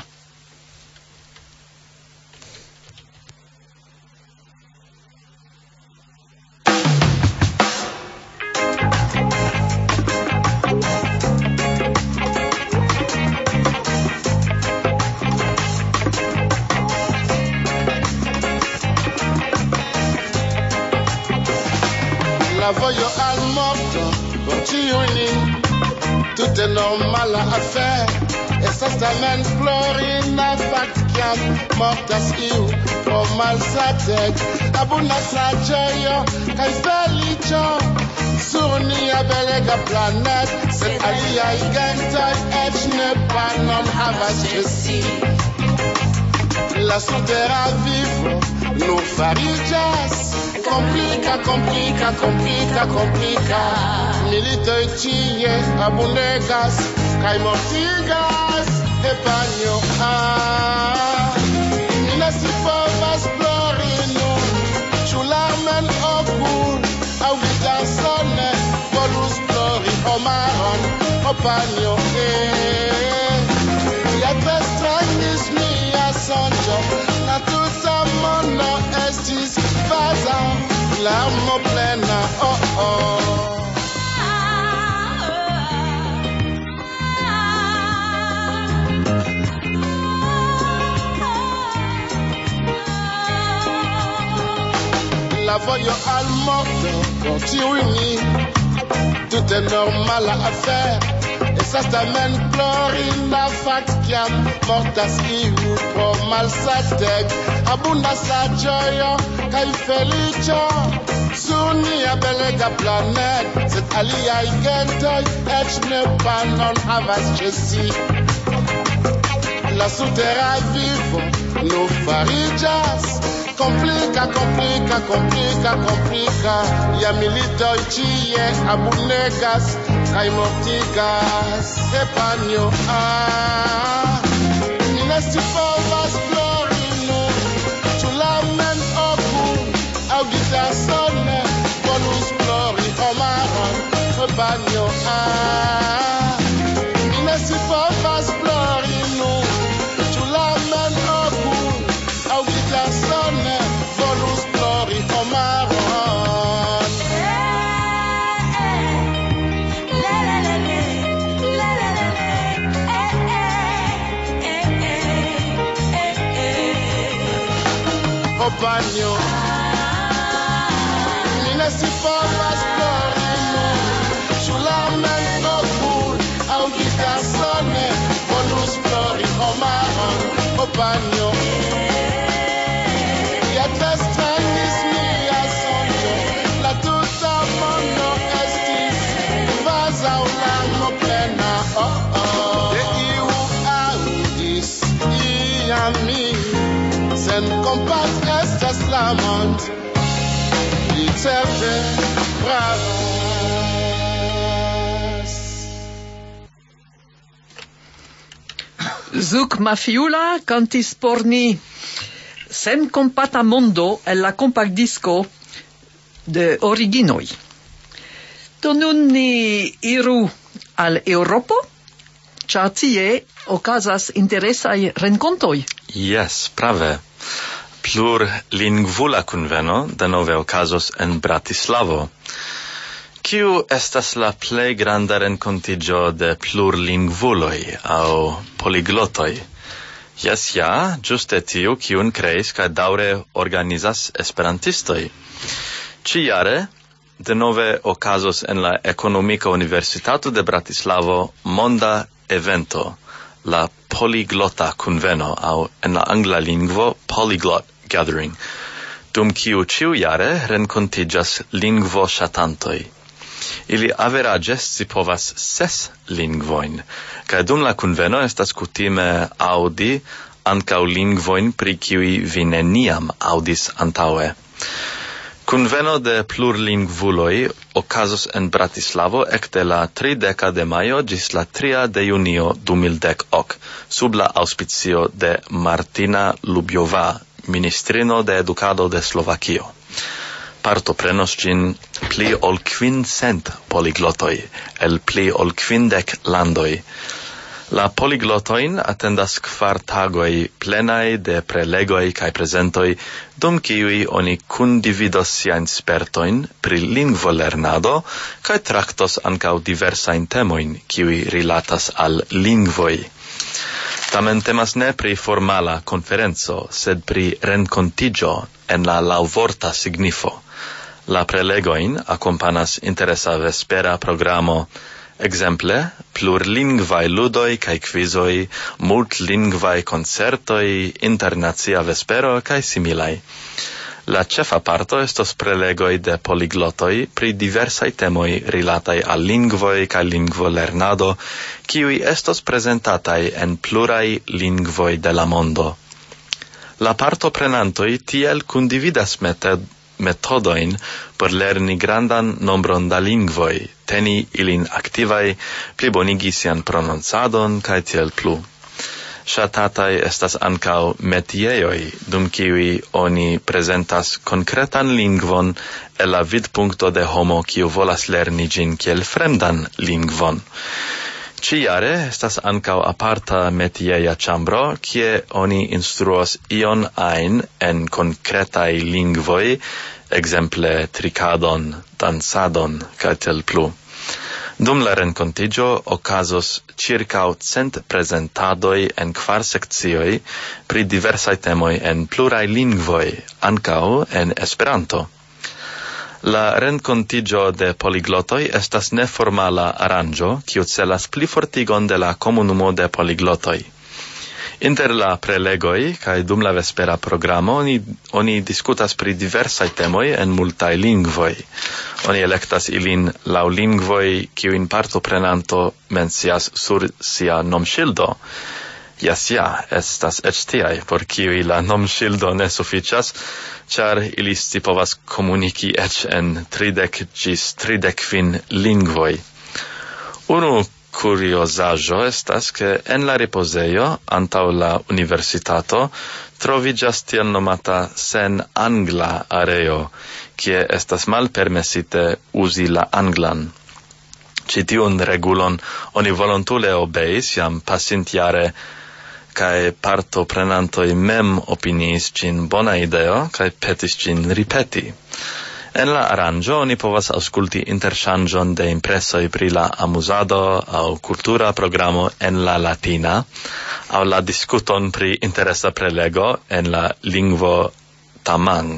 Speaker 8: La voglio al morto, continui, tutto è normale affair. E sostamen Florina Fatkiam, mortas iu, o mal satek, abuna sa gioio, kai felicio, sur nia belega planet, se alia igentoi, et ne pa non havas esi. La sutera vivo, nu farigas, complica, complica, complica, complica. Militoi tie abunegas, kai mortigas, e bagno ah. Ina si povas plori nun, ĉu larmen opur, aŭ vi dansone volus plori omaron, o bagno eh. Ja tre strangis mia sonĝo, la tuta mondo estis vaza, larmo plena, oh oh. La voglio al morto, continui, tutto è normale affair. E sostamen Florina Fatkiam, mortas iu pro malsatek, abunda sa gioio, kai felicio, sur nia belega planet, sed aliaj gentoj, eĉ ne pa non havas ĉe si. La sutera vivo nu fariĝas, complica, complica, complica, complica. Ja militoj ĉie abunegas, kaj mortigas, e panjo ah. Mi ne scipovas plori nun, ĉu larmen okur, aŭ gitarsone volus plori omaron, e panjo ah. Mi ne scipovas plori nun, ĉu larmen okur, aŭ gitarsone volus plori omaron. Bagno, mi ne si povas plori. sen kompas estas la mond li certe bravas.
Speaker 2: Zuk Mafiula cantis por ni Sen compata mondo el la compact disco de originoi. Do nun ni iru al Europo, ĉar tie okazas interesaj renkontoj.
Speaker 5: Yes, prave. Plurlingvula kunveno denove okazos en Bratislavo. Kiu estas la plej granda renkontiĝo de plurlingvuloj aŭ poliglotoj? Yes, ja, ĝuste tiu, kiun kreis kaj daŭre organizas esperantistoj. Ĉiujare denove okazos en la Ekonomika Universitato de Bratislavo monda evento, la Poliglota kunveno, aŭ en la angla lingvo Polyglot Gathering, dum kiu ĉiujare renkontiĝas lingvoŝatantoj. Ili averaĝe scipovas ses lingvojn, kaj dum la kunveno estas kutime aŭdi ankaŭ lingvojn, pri kiuj vi neniam aŭdis antaŭe. Kunveno de plurlingvuloj okazos en Bratislavo ekde la trideka de majo ĝis la tria de junio du mil dek ok, sub la aŭspicio de Martina Lubjova, ministrino de edukado de Slovakio. Partoprenos ĝin pli ol kvindcent poliglotoj el pli ol kvindek landoj. La poliglotojn atendas kvar tagoj plenaj de prelegoj kaj prezentoj, dum kiuj oni kundividos siajn spertojn pri lingvolernado kaj traktos ankaŭ diversajn temojn, kiuj rilatas al lingvoj. Tamen temas ne pri formala konferenco, sed pri renkontiĝo en la laŭvorta signifo. La prelegojn akompanas interesa vespera programo, exemple plurlingvaj ludoj kaj kvizoj, multlingvaj koncertoj, internacia vespero kaj similaj. La ĉefa parto estos prelegoj de poliglotoj pri diversaj temoj rilataj al lingvoj kaj lingvolernado, kiuj estos prezentataj en pluraj lingvoj de la mondo. La partoprenantoj tiel kundividas metod metodojn por lerni grandan nombron da lingvoj, teni ilin aktivaj, plibonigi sian prononcadon kaj tiel plu. Ŝatataj estas ankaŭ metiejoj, dum kiuj oni prezentas konkretan lingvon el la vidpunkto de homo kiu volas lerni ĝin kiel fremdan lingvon. Ĉiujare estas ankaŭ aparta metieja ĉambro, kie oni instruos ion ajn en konkretaj lingvoj, ekzemple trikadon, dansadon kaj tiel plu. Dum la renkontiĝo okazos ĉirkaŭ cent prezentadoj en kvar sekcioj pri diversaj temoj en pluraj lingvoj, ankaŭ en Esperanto. La renkontiĝo de poliglotoj estas neformala aranĝo, kiu celas plifortigon de la komunumo de poliglotoj. Inter la prelegoj kaj dum la vespera programo oni, oni diskutas pri diversaj temoj en multaj lingvoj. Oni elektas ilin laŭ lingvoj, kiujn partoprenanto mencias sur sia nomŝildo. Jes, ja, estas eĉ tiaj, por kiuj la nomŝildo ne sufiĉas, ĉar ili scipovas komuniki eĉ en tridek ĝis tridek kvin lingvoj. Unu curiosaĵo estas, ke en la ripozejo antaŭ la universitato troviĝas tiel nomata sen angla areo, kie estas malpermesite uzi la anglan. Ĉi tiun regulon oni volontule obeis jam pasintjare, kaj partoprenantoj mem opiniis ĝin bona ideo kaj petis ĝin ripeti. En la aranĝo oni povas aŭskulti interŝanĝon de impresoj pri la amuzado aŭ kultura programo en la latina, aŭ la diskuton pri interesa prelego en la lingvo tamang.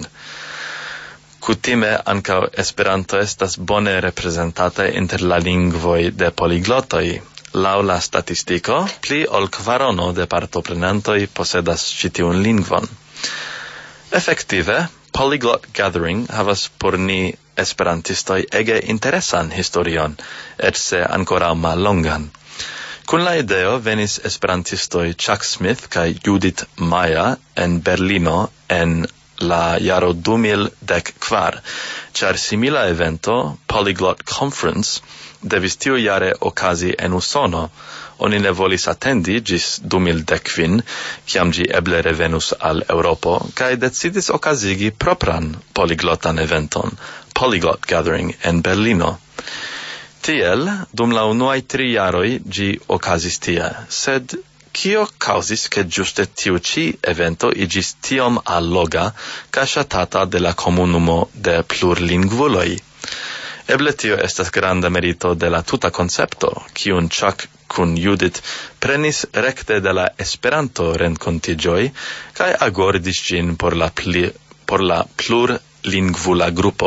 Speaker 5: Kutime ankaŭ Esperanto estas bone reprezentata inter la lingvoj de poliglotoj. Laŭ la statistiko, pli ol kvarono de partoprenantoj posedas ĉi tiun lingvon. Efektive, Polyglot Gathering havas por ni esperantistoj ege interesan historion, eĉ se ankoraŭ mallongan. Kun la ideo venis esperantistoj Chuck Smith kaj Judith Maya en Berlino en la jaro du mil dek kvar, ĉar simila evento, Polyglot Conference, devis tiu jare okazi en Usono. Oni ne volis atendi ĝis du mil dek kvin, kiam ĝi eble revenus al Eŭropo, kaj decidis okazigi propran polyglotan eventon, Polyglot Gathering en Berlino. Tiel, dum la unuaj tri jaroj ĝi okazis tie, sed kio causas ke ĝuste tiu ĉi evento iĝis tiom alloga kaj ŝatata de la komunumo de plurlingvuloj? Eble tio estas granda merito de la tuta koncepto, kiun Chuck kun Judith prenis rekte de la Esperanto-renkontiĝoj kaj agordis ĝin por la, pli, por la plurlingvula grupo.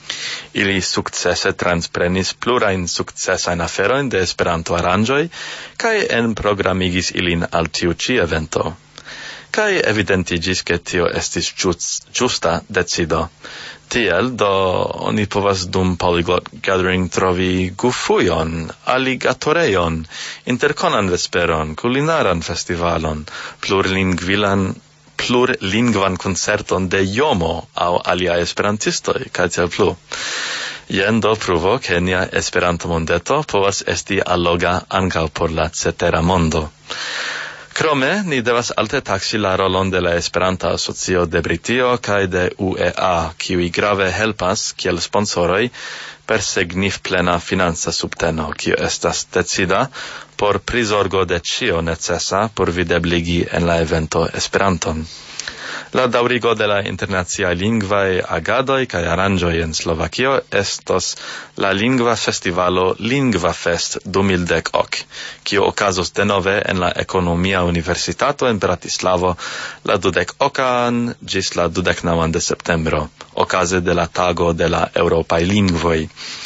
Speaker 5: Ili sukcese transprenis plurajn sukcesajn aferojn de Esperanto-aranĝoj kaj enprogramigis ilin al tiu ĉi evento. Kaj evidentiĝis, ke tio estis ĝusta decido. Tiel do oni povas dum Polyglot Gathering trovi gufujon, aligatorejon, interkonan vesperon, kulinaran festivalon, plurlingvilan plurlingvan koncerton de Jomo aŭ aliaj esperantistoj kaj tiel plu. Jen do pruvo, ke nia Esperanto-mondeto povas esti alloga ankaŭ por la cetera mondo. Krome, ni devas alte taksi la rolon de la Esperanta Asocio de Britio kaj de U E A, kiuj grave helpas kiel sponsoroj per signifplena financa subteno, kiu estas decida por prizorgo de ĉio necesa por videbligi en la evento Esperanton. La daŭrigo de la internaciaj lingvaj agadoj kaj aranĝoj en Slovakio estos la lingva festivalo Lingva Fest du mil dek ok, kiu okazos denove en la Ekonomia Universitato en Bratislavo la dudek okan ĝis la dudek naŭan de septembro, okaze de la tago de la eŭropaj lingvoj.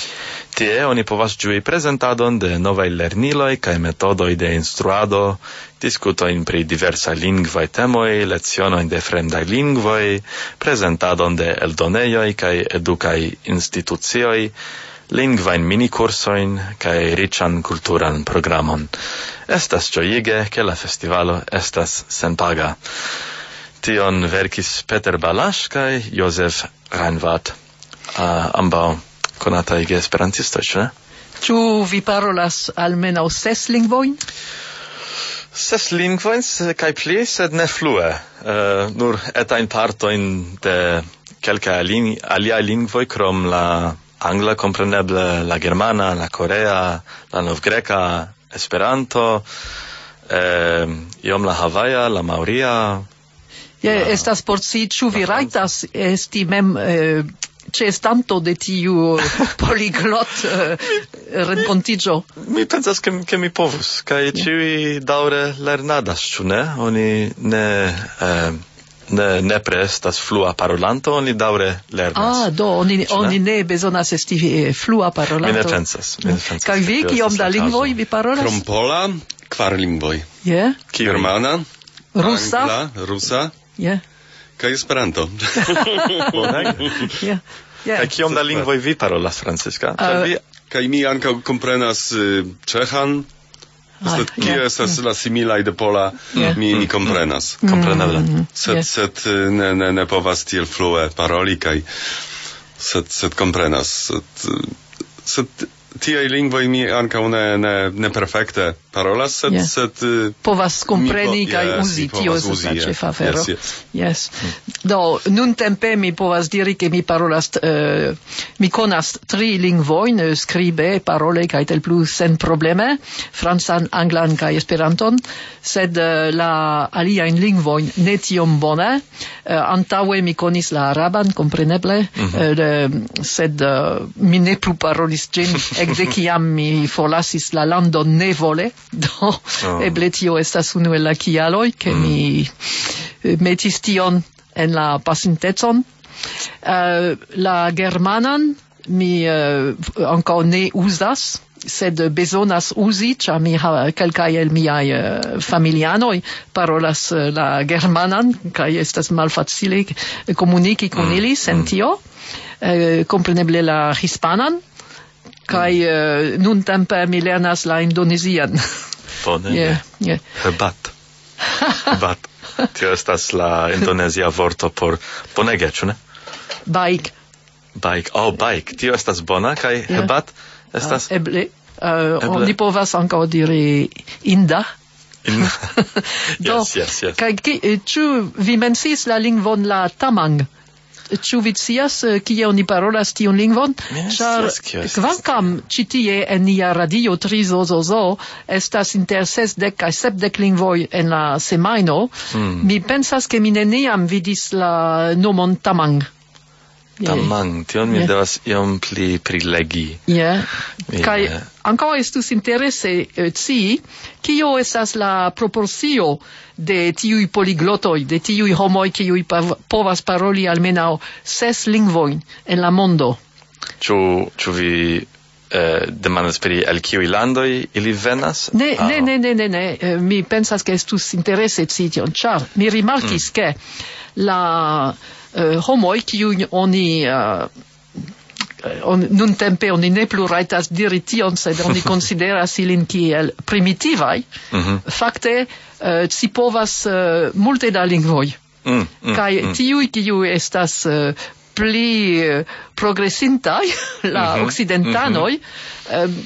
Speaker 5: Tie oni povas ĝui prezentadon de novaj lerniloj kaj metodoj de instruado, diskutojn pri diversaj lingvaj temoj, lecionojn de fremdaj lingvoj, prezentadon de eldonejoj kaj edukaj institucioj, lingvajn minikursojn kaj riĉan kulturan programon. Estas ĝojige, ke la festivalo estas senpaga. Tion verkis Peter Balaš kaj Josef Reinwald, uh, ambaŭ konataj geesperantistoj, ĉu ne?
Speaker 2: Ĉu vi parolas almenaŭ ses lingvojn?
Speaker 5: Ses lingvojn kaj pli, sed ne flue. Uh, nur etajn partojn de kelkaj aliaj lingvoj, krom la angla, kompreneble la germana, la korea, la novgreka, Esperanto, eh, iom la havaja, la maŭria.
Speaker 2: Ja, estas por si, ĉu vi rajtas esti mem eh, ĉeestanto de tiu polyglot uh, renkontiĝo?
Speaker 5: Mi pensas, ke, ke mi povus, kaj ĉiuj daŭre lernadas, ĉu ne? Oni ne... Eh, ne nepre estas flua parolanto, oni daŭre lernas.
Speaker 2: Ah, do oni oni ne bezonas esti flua parolanto.
Speaker 5: Mi ne pensas, mi ne pensas.
Speaker 2: Kaj vi kiom da lingvoj vi parolas?
Speaker 6: Krom pola, kvar lingvoj.
Speaker 2: Je?
Speaker 6: Germana,
Speaker 2: rusa,
Speaker 6: angla, rusa.
Speaker 2: Je.
Speaker 6: Kaj Esperanto.
Speaker 5: Bonege.
Speaker 2: Je. Je.
Speaker 5: Kaj kiom da lingvoj vi parolas, Franciska?
Speaker 2: Uh,
Speaker 6: vi... Kaj mi ankaŭ komprenas uh, ĉeĥan. Sed
Speaker 2: Ah,
Speaker 6: kie
Speaker 2: yeah,
Speaker 6: estas
Speaker 2: yeah.
Speaker 6: la similaj de pola,
Speaker 2: Yeah.
Speaker 6: mi, mi komprenas.
Speaker 5: Kompreneble.
Speaker 2: Mm,
Speaker 6: Sed,
Speaker 2: yes.
Speaker 6: sed ne, ne, ne povas tiel flue paroli, kaj sed, sed komprenas. Sed, sed tiaj lingvoj mi ankaŭ ne, ne, ne perfekte parolas, sed...
Speaker 2: Yeah.
Speaker 6: sed
Speaker 2: povas kompreni
Speaker 6: mi po-
Speaker 2: kaj
Speaker 6: yes,
Speaker 2: uzi,
Speaker 6: mi
Speaker 2: tio
Speaker 6: povas
Speaker 2: estas
Speaker 6: uzi,
Speaker 2: la
Speaker 6: yeah.
Speaker 2: ĉefa afero.
Speaker 6: Yes,
Speaker 2: Yes. Do, nuntempe mi povas diri ke mi parolas, uh, mi konas tri lingvojn, uh, skribe, parole kaj tel plu sen probleme, francan, anglan kaj Esperanton, sed uh, la aliajn lingvojn ne tiom bone. Uh, antaŭe mi konis la araban, kompreneble, uh, sed uh, mi ne plu parolis ĝin ekde kiam mi forlasis la landon nevole. Do,
Speaker 5: Oh.
Speaker 2: eble tio estas unu el la kialoj, ke
Speaker 5: Mm.
Speaker 2: mi eh, metis tion en la pasintecon. Uh, la germanan mi uh, ankaŭ ne uzas, sed bezonas uzi, ĉar mi ha kelkaj el miaj uh, familianoj parolas uh, la germanan, kaj estas malfacile komuniki kun
Speaker 5: Mm.
Speaker 2: ili sen tio. Uh, kompreneble la hispanan, kaj uh, nuntempe mi lernas la indonezian.
Speaker 5: Bone.
Speaker 2: Yeah, yeah.
Speaker 5: Hebat. Hebat. Tio estas la indonezia vorto por bonege, ĉu ne?
Speaker 2: Bike.
Speaker 5: Bike. Oh, bike. Tio estas bona kaj
Speaker 2: Yeah.
Speaker 5: hebat estas
Speaker 2: Uh, eble. Uh,
Speaker 5: Eble.
Speaker 2: Oni povas ankaŭ diri inda.
Speaker 5: in...
Speaker 2: Do,
Speaker 5: Yes, yes, yes.
Speaker 2: Kaj ki- eh, ĉu vi menciis la lingvon la tamang? Ĉu vi scias eh, kie oni parolas tiun lingvon?
Speaker 5: Mi ne
Speaker 2: Ĉar
Speaker 5: scias kio estas.
Speaker 2: kvankam ĉi tie en nia radio tri zo zo zo estas inter sesdek kaj sepdek lingvoj en la semajno,
Speaker 5: Hmm.
Speaker 2: mi pensas ke mi neniam vidis la nomon tamang.
Speaker 5: Tamang, tion mi
Speaker 2: Yeah.
Speaker 5: devas iom pli prilegi.
Speaker 2: Yeah.
Speaker 5: Yeah.
Speaker 2: Kaj ankaŭ estus interese eh, scii kio estas la proporcio de tiuj poliglotoj, de tiuj homoj kiuj pav- povas paroli almenaŭ ses lingvojn en la mondo.
Speaker 5: Ĉu ĉu vi eh, demandas pri el kiuj landoj ili venas?
Speaker 2: Ne,
Speaker 5: Aŭ-
Speaker 2: ne, ne, ne, ne, ne. eh, Mi pensas ke estus interese scii tion, ĉar mi rimarkis ke la uh, homoj kiujn oni uh, on, nuntempe oni ne plu rajtas diri tion, sed oni konsideras ilin kiel primitivaj,
Speaker 5: Mhm.
Speaker 2: fakte uh, ci povas uh, multe da lingvoj.
Speaker 5: Mm, mm,
Speaker 2: Kaj
Speaker 5: mm.
Speaker 2: tiuj kiuj estas uh, pli uh, progresintaj, la
Speaker 5: Mhm,
Speaker 2: occidentanoj, um,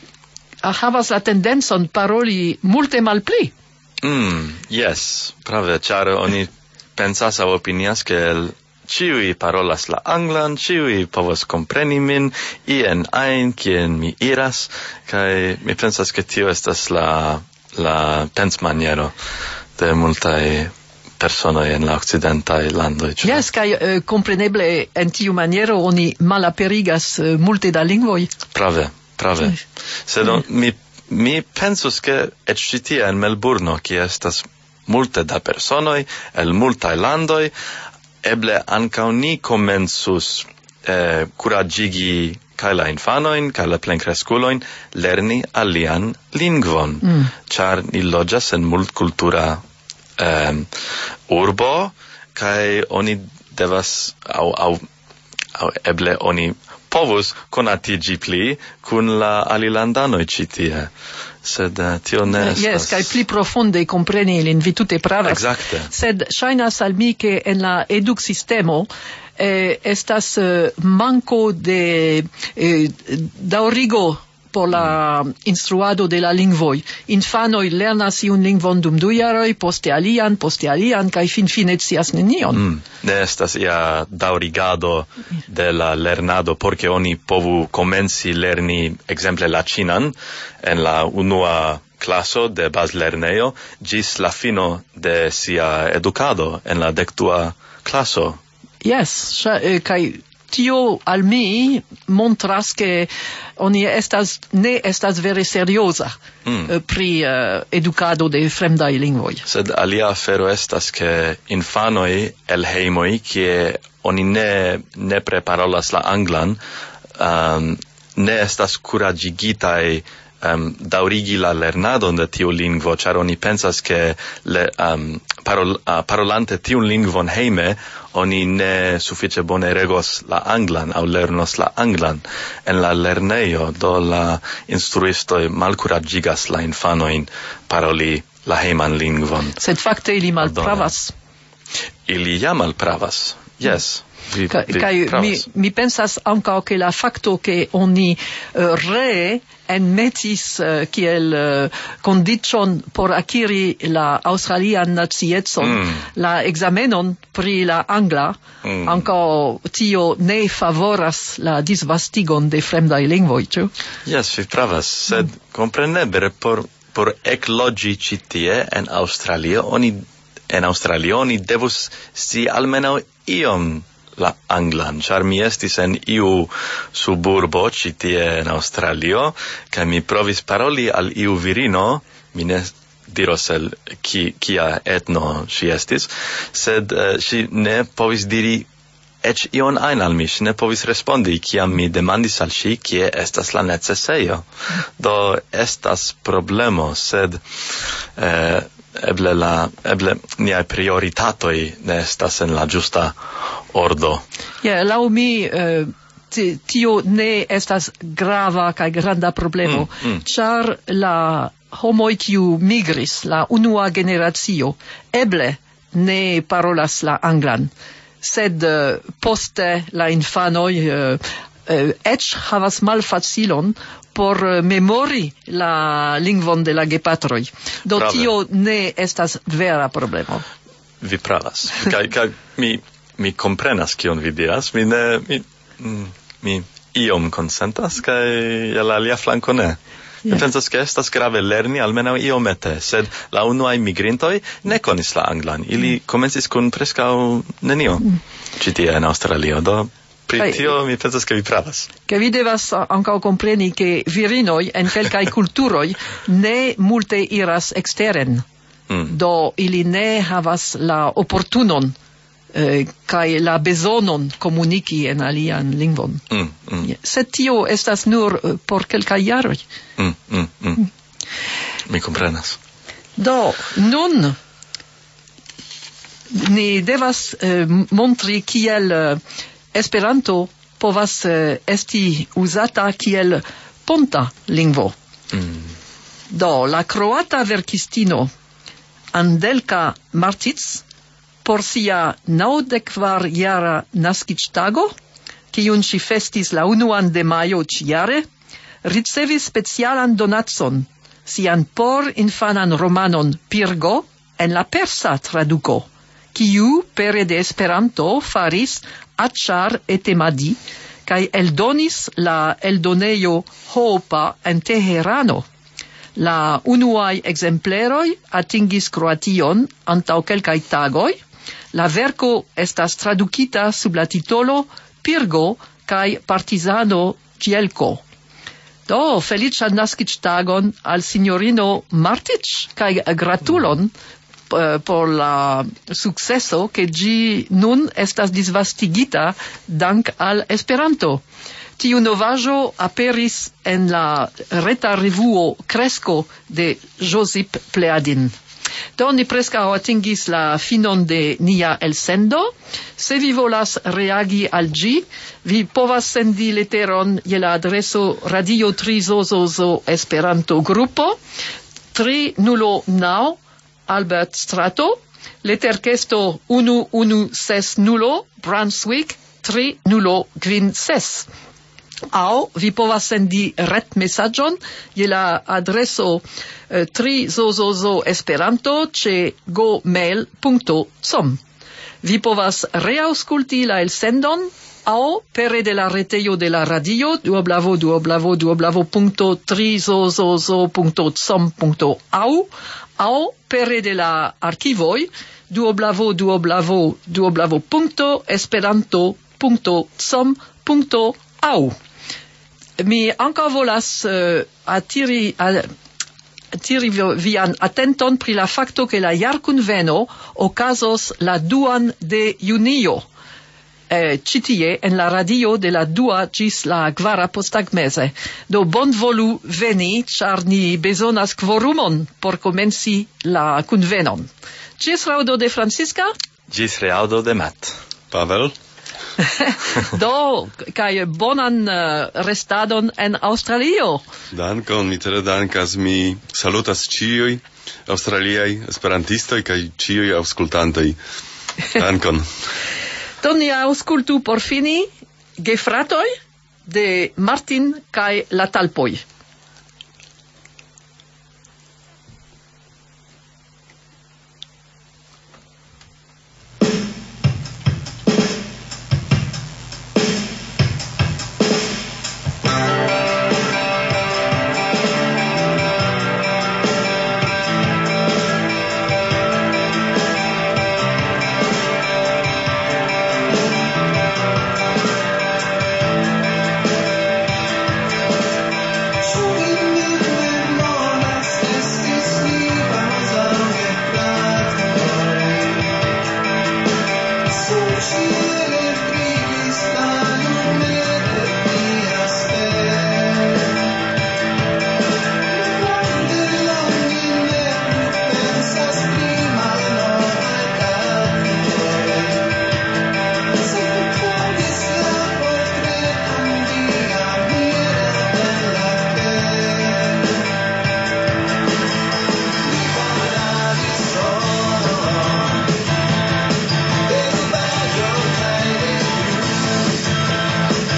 Speaker 2: havas la tendencon paroli multe malpli.
Speaker 5: Mm, yes, prave, ĉar oni pensas aŭ opinias ke el ĉiuj parolas la anglan, ĉiuj povas kompreni min, ien ajn kien mi iras, kaj mi pensas ke tio estas la la pensmaniero de multaj personoj en la okcidentaj landoj. ĉu ne?
Speaker 2: Yes, kaj uh, kompreneble en tiu maniero oni malaperigas uh, multe da lingvoj.
Speaker 5: Prave, prave. Sed on, mi mi pensus ke eĉ ĉi tie en Melburno, kie estas multe da personoj el multaj landoj, eble ankaŭ ni komencus eh, kuraĝigi kaj la infanojn kaj la plenkreskulojn lerni alian lingvon,
Speaker 2: Mm.
Speaker 5: ĉar ni loĝas en multkultura eh, urbo kaj oni devas aŭ aŭ aŭ eble oni povus konatiĝi pli kun la alilandanoj ĉi tie. Sed uh, tio ne estas...
Speaker 2: Yes, kaj pli profunde kompreni ilin, vi tute pravas.
Speaker 5: Exacte.
Speaker 2: Sed ŝajnas al mi ke en la eduksistemo eh, estas eh, manko de eh, daŭrigo por la instruado de la lingvoj. Infanoj lernas iun lingvon dum du jaroj, poste alian, poste alian, kaj finfine scias nenion.
Speaker 5: Mm, ne estas ia daŭrigado de la lernado, porque oni povu komenci lerni ekzemple la ĉinan en la unua klaso de bazlernejo ĝis la fino de sia edukado en la dekdua klaso.
Speaker 2: Yes, ŝa- eh, kaj tio al mi montras ke oni estas ne estas vere serioza
Speaker 5: Mm.
Speaker 2: eh, pri eh, edukado de fremdaj lingvoj.
Speaker 5: Sed alia afero estas ke infanoj el hejmoj kie oni ne nepre parolas la anglan, um, ne estas kuraĝigitaj um, daŭrigi la lernadon de tiu lingvo, ĉar oni pensas ke le, um, parol, uh, parolante tiun lingvon hejme oni ne sufiĉe bone regos la anglan aŭ lernos la anglan en la lernejo, do la instruistoj malkuraĝigas la infanojn paroli la hejman lingvon.
Speaker 2: Sed fakte ili malpravas.
Speaker 5: Ili ja malpravas. Yes. Vi,
Speaker 2: Ka-
Speaker 5: vi
Speaker 2: Kaj mi,
Speaker 5: pravas.
Speaker 2: mi pensas ankaŭ ke la fakto ke oni uh, re enmetis uh, kiel uh, kondiĉon por akiri la aŭstralian naciecon,
Speaker 5: Mm.
Speaker 2: la ekzamenon pri la angla,
Speaker 5: Mm.
Speaker 2: ankaŭ tio ne favoras la disvastigon de fremdaj lingvoj, ĉu?
Speaker 5: Yes, vi pravas, sed kompreneble por por ekloĝi ĉi tie en Aŭstralio, oni en Aŭstralio oni devus scii almenaŭ iom la anglan, ĉar mi estis en iu suburbo ĉi tie en Aŭstralio, kaj mi provis paroli al iu virino, mi ne diros el ki, kia etno ŝi estis, sed uh, ŝi ne povis diri eĉ ion ajn al mi, ŝi ne povis respondi, kiam mi demandis al ŝi kie estas la necesejo. Do estas problemo, sed eh, eble la eble niaj prioritatoj ne estas en la ĝusta ordo.
Speaker 2: Ja, laŭ mi eh, ti- tio ne estas grava kaj granda problemo,
Speaker 5: Mm, mm.
Speaker 2: ĉar la homoj kiu migris, la unua generacio, eble ne parolas la anglan, sed uh, poste la infanoj uh, uh, ec havas malfacilon por uh, memori la lingvon de la gepatroj. Do
Speaker 5: Prave.
Speaker 2: tio ne estas vera problemo.
Speaker 5: Vi pravas. Kaj, kaj mi, mi comprenas kion vi diras. Mi ne... Mi, mm, mi iom consentas, kaj je la alia flanko ne. Mi
Speaker 2: Yeah.
Speaker 5: pensas che estas grave lerni almeno iomete, sed la unuaj migrintoj ne konis la anglan. Ili komencis kun preskaŭ nenio ĉi tie en Aŭstralio. Do pri
Speaker 2: Kaj-
Speaker 5: tio mi pensas ke vi pravas.
Speaker 2: Che vi devas ankaŭ kompreni ke virinoj en kelkaj kulturoj ne multe iras eksteren.
Speaker 5: Mm.
Speaker 2: Do ili ne havas la oportunon eh, kaj la bezonon komuniki en alian lingvon.
Speaker 5: Mm, mm,
Speaker 2: Sed tio estas nur eh, por kelkaj jaroj.
Speaker 5: mm, mm, mm. Mi komprenas.
Speaker 2: Do nun ni devas eh, montri kiel eh, Esperanto povas eh, esti uzata kiel ponta lingvo.
Speaker 5: Mm.
Speaker 2: Do la croata verkistino Andelka Martic por sia naŭdekvar jara naskiĝtago, kiun ŝi festis la unuan de majo ĉiare, ricevis specialan donacon, sian por infanan romanon Pirgo en la persa traduko, kiu pere de Esperanto faris Aĉar Etemadi kaj eldonis la eldonejo Hoopa en Teherano. La unuaj ekzempleroj atingis Kroation antaŭ kelkaj tagoj. La verko estas tradukita sub la titolo Pirgo kaj partizano Ĝielko. Do, feliĉan naskiĝtagon al sinjorino Martic kaj gratulon eh, por la sukceso, ke ĝi nun estas disvastigita dank al Esperanto. Tiu novaĵo aperis en la reta revuo Kresko de Josip Pleadin. Do ni preskaŭ atingis la finon de nia elsendo. Se vi volas reagi al ĝi, vi povas sendi leteron je la adreso Radio tri Zozozo Esperanto Grupo tri nulo naŭ Albert Strato, leterkesto unu unu ses nulo Brunswick tri nulo kvin ses. Au vi povas sendi retmesaĝon je la adreso eh, tri zozozo Esperanto ĉe gmail punkto com. Vi povas reaŭskulti la elsendon au pere de la retejo de la radio duoblavo duoblavo duoblavo punkto tri zozozo punkto com punkto au au pere de la archivoj duoblavo duoblavo duoblavo punkto esperanto punkto com punkto au. Mi ankaŭ volas uh, atiri, uh, atiri vian atenton pri la fakto ke la jarkunveno okazos la duan de junio. Eh, ĉi tie en la radio de la dua ĝis la kvara posttagmeze. Do bonvolu veni, ĉar ni bezonas kvorumon por komenci la kunvenon. Ĝis raŭdo de Franziska?
Speaker 5: Ĝis reaŭdo de Matt.
Speaker 6: Pavel?
Speaker 2: Do, kaj bonan uh, restadon en Aŭstralio.
Speaker 6: Dankon, mi tre dankas, mi salutas ĉiuj aŭstraliaj esperantistoj kaj ĉiuj aŭskultantoj. Dankon.
Speaker 2: Do ni aŭskultu por fini Gefratoj de Martin kaj la Talpoj.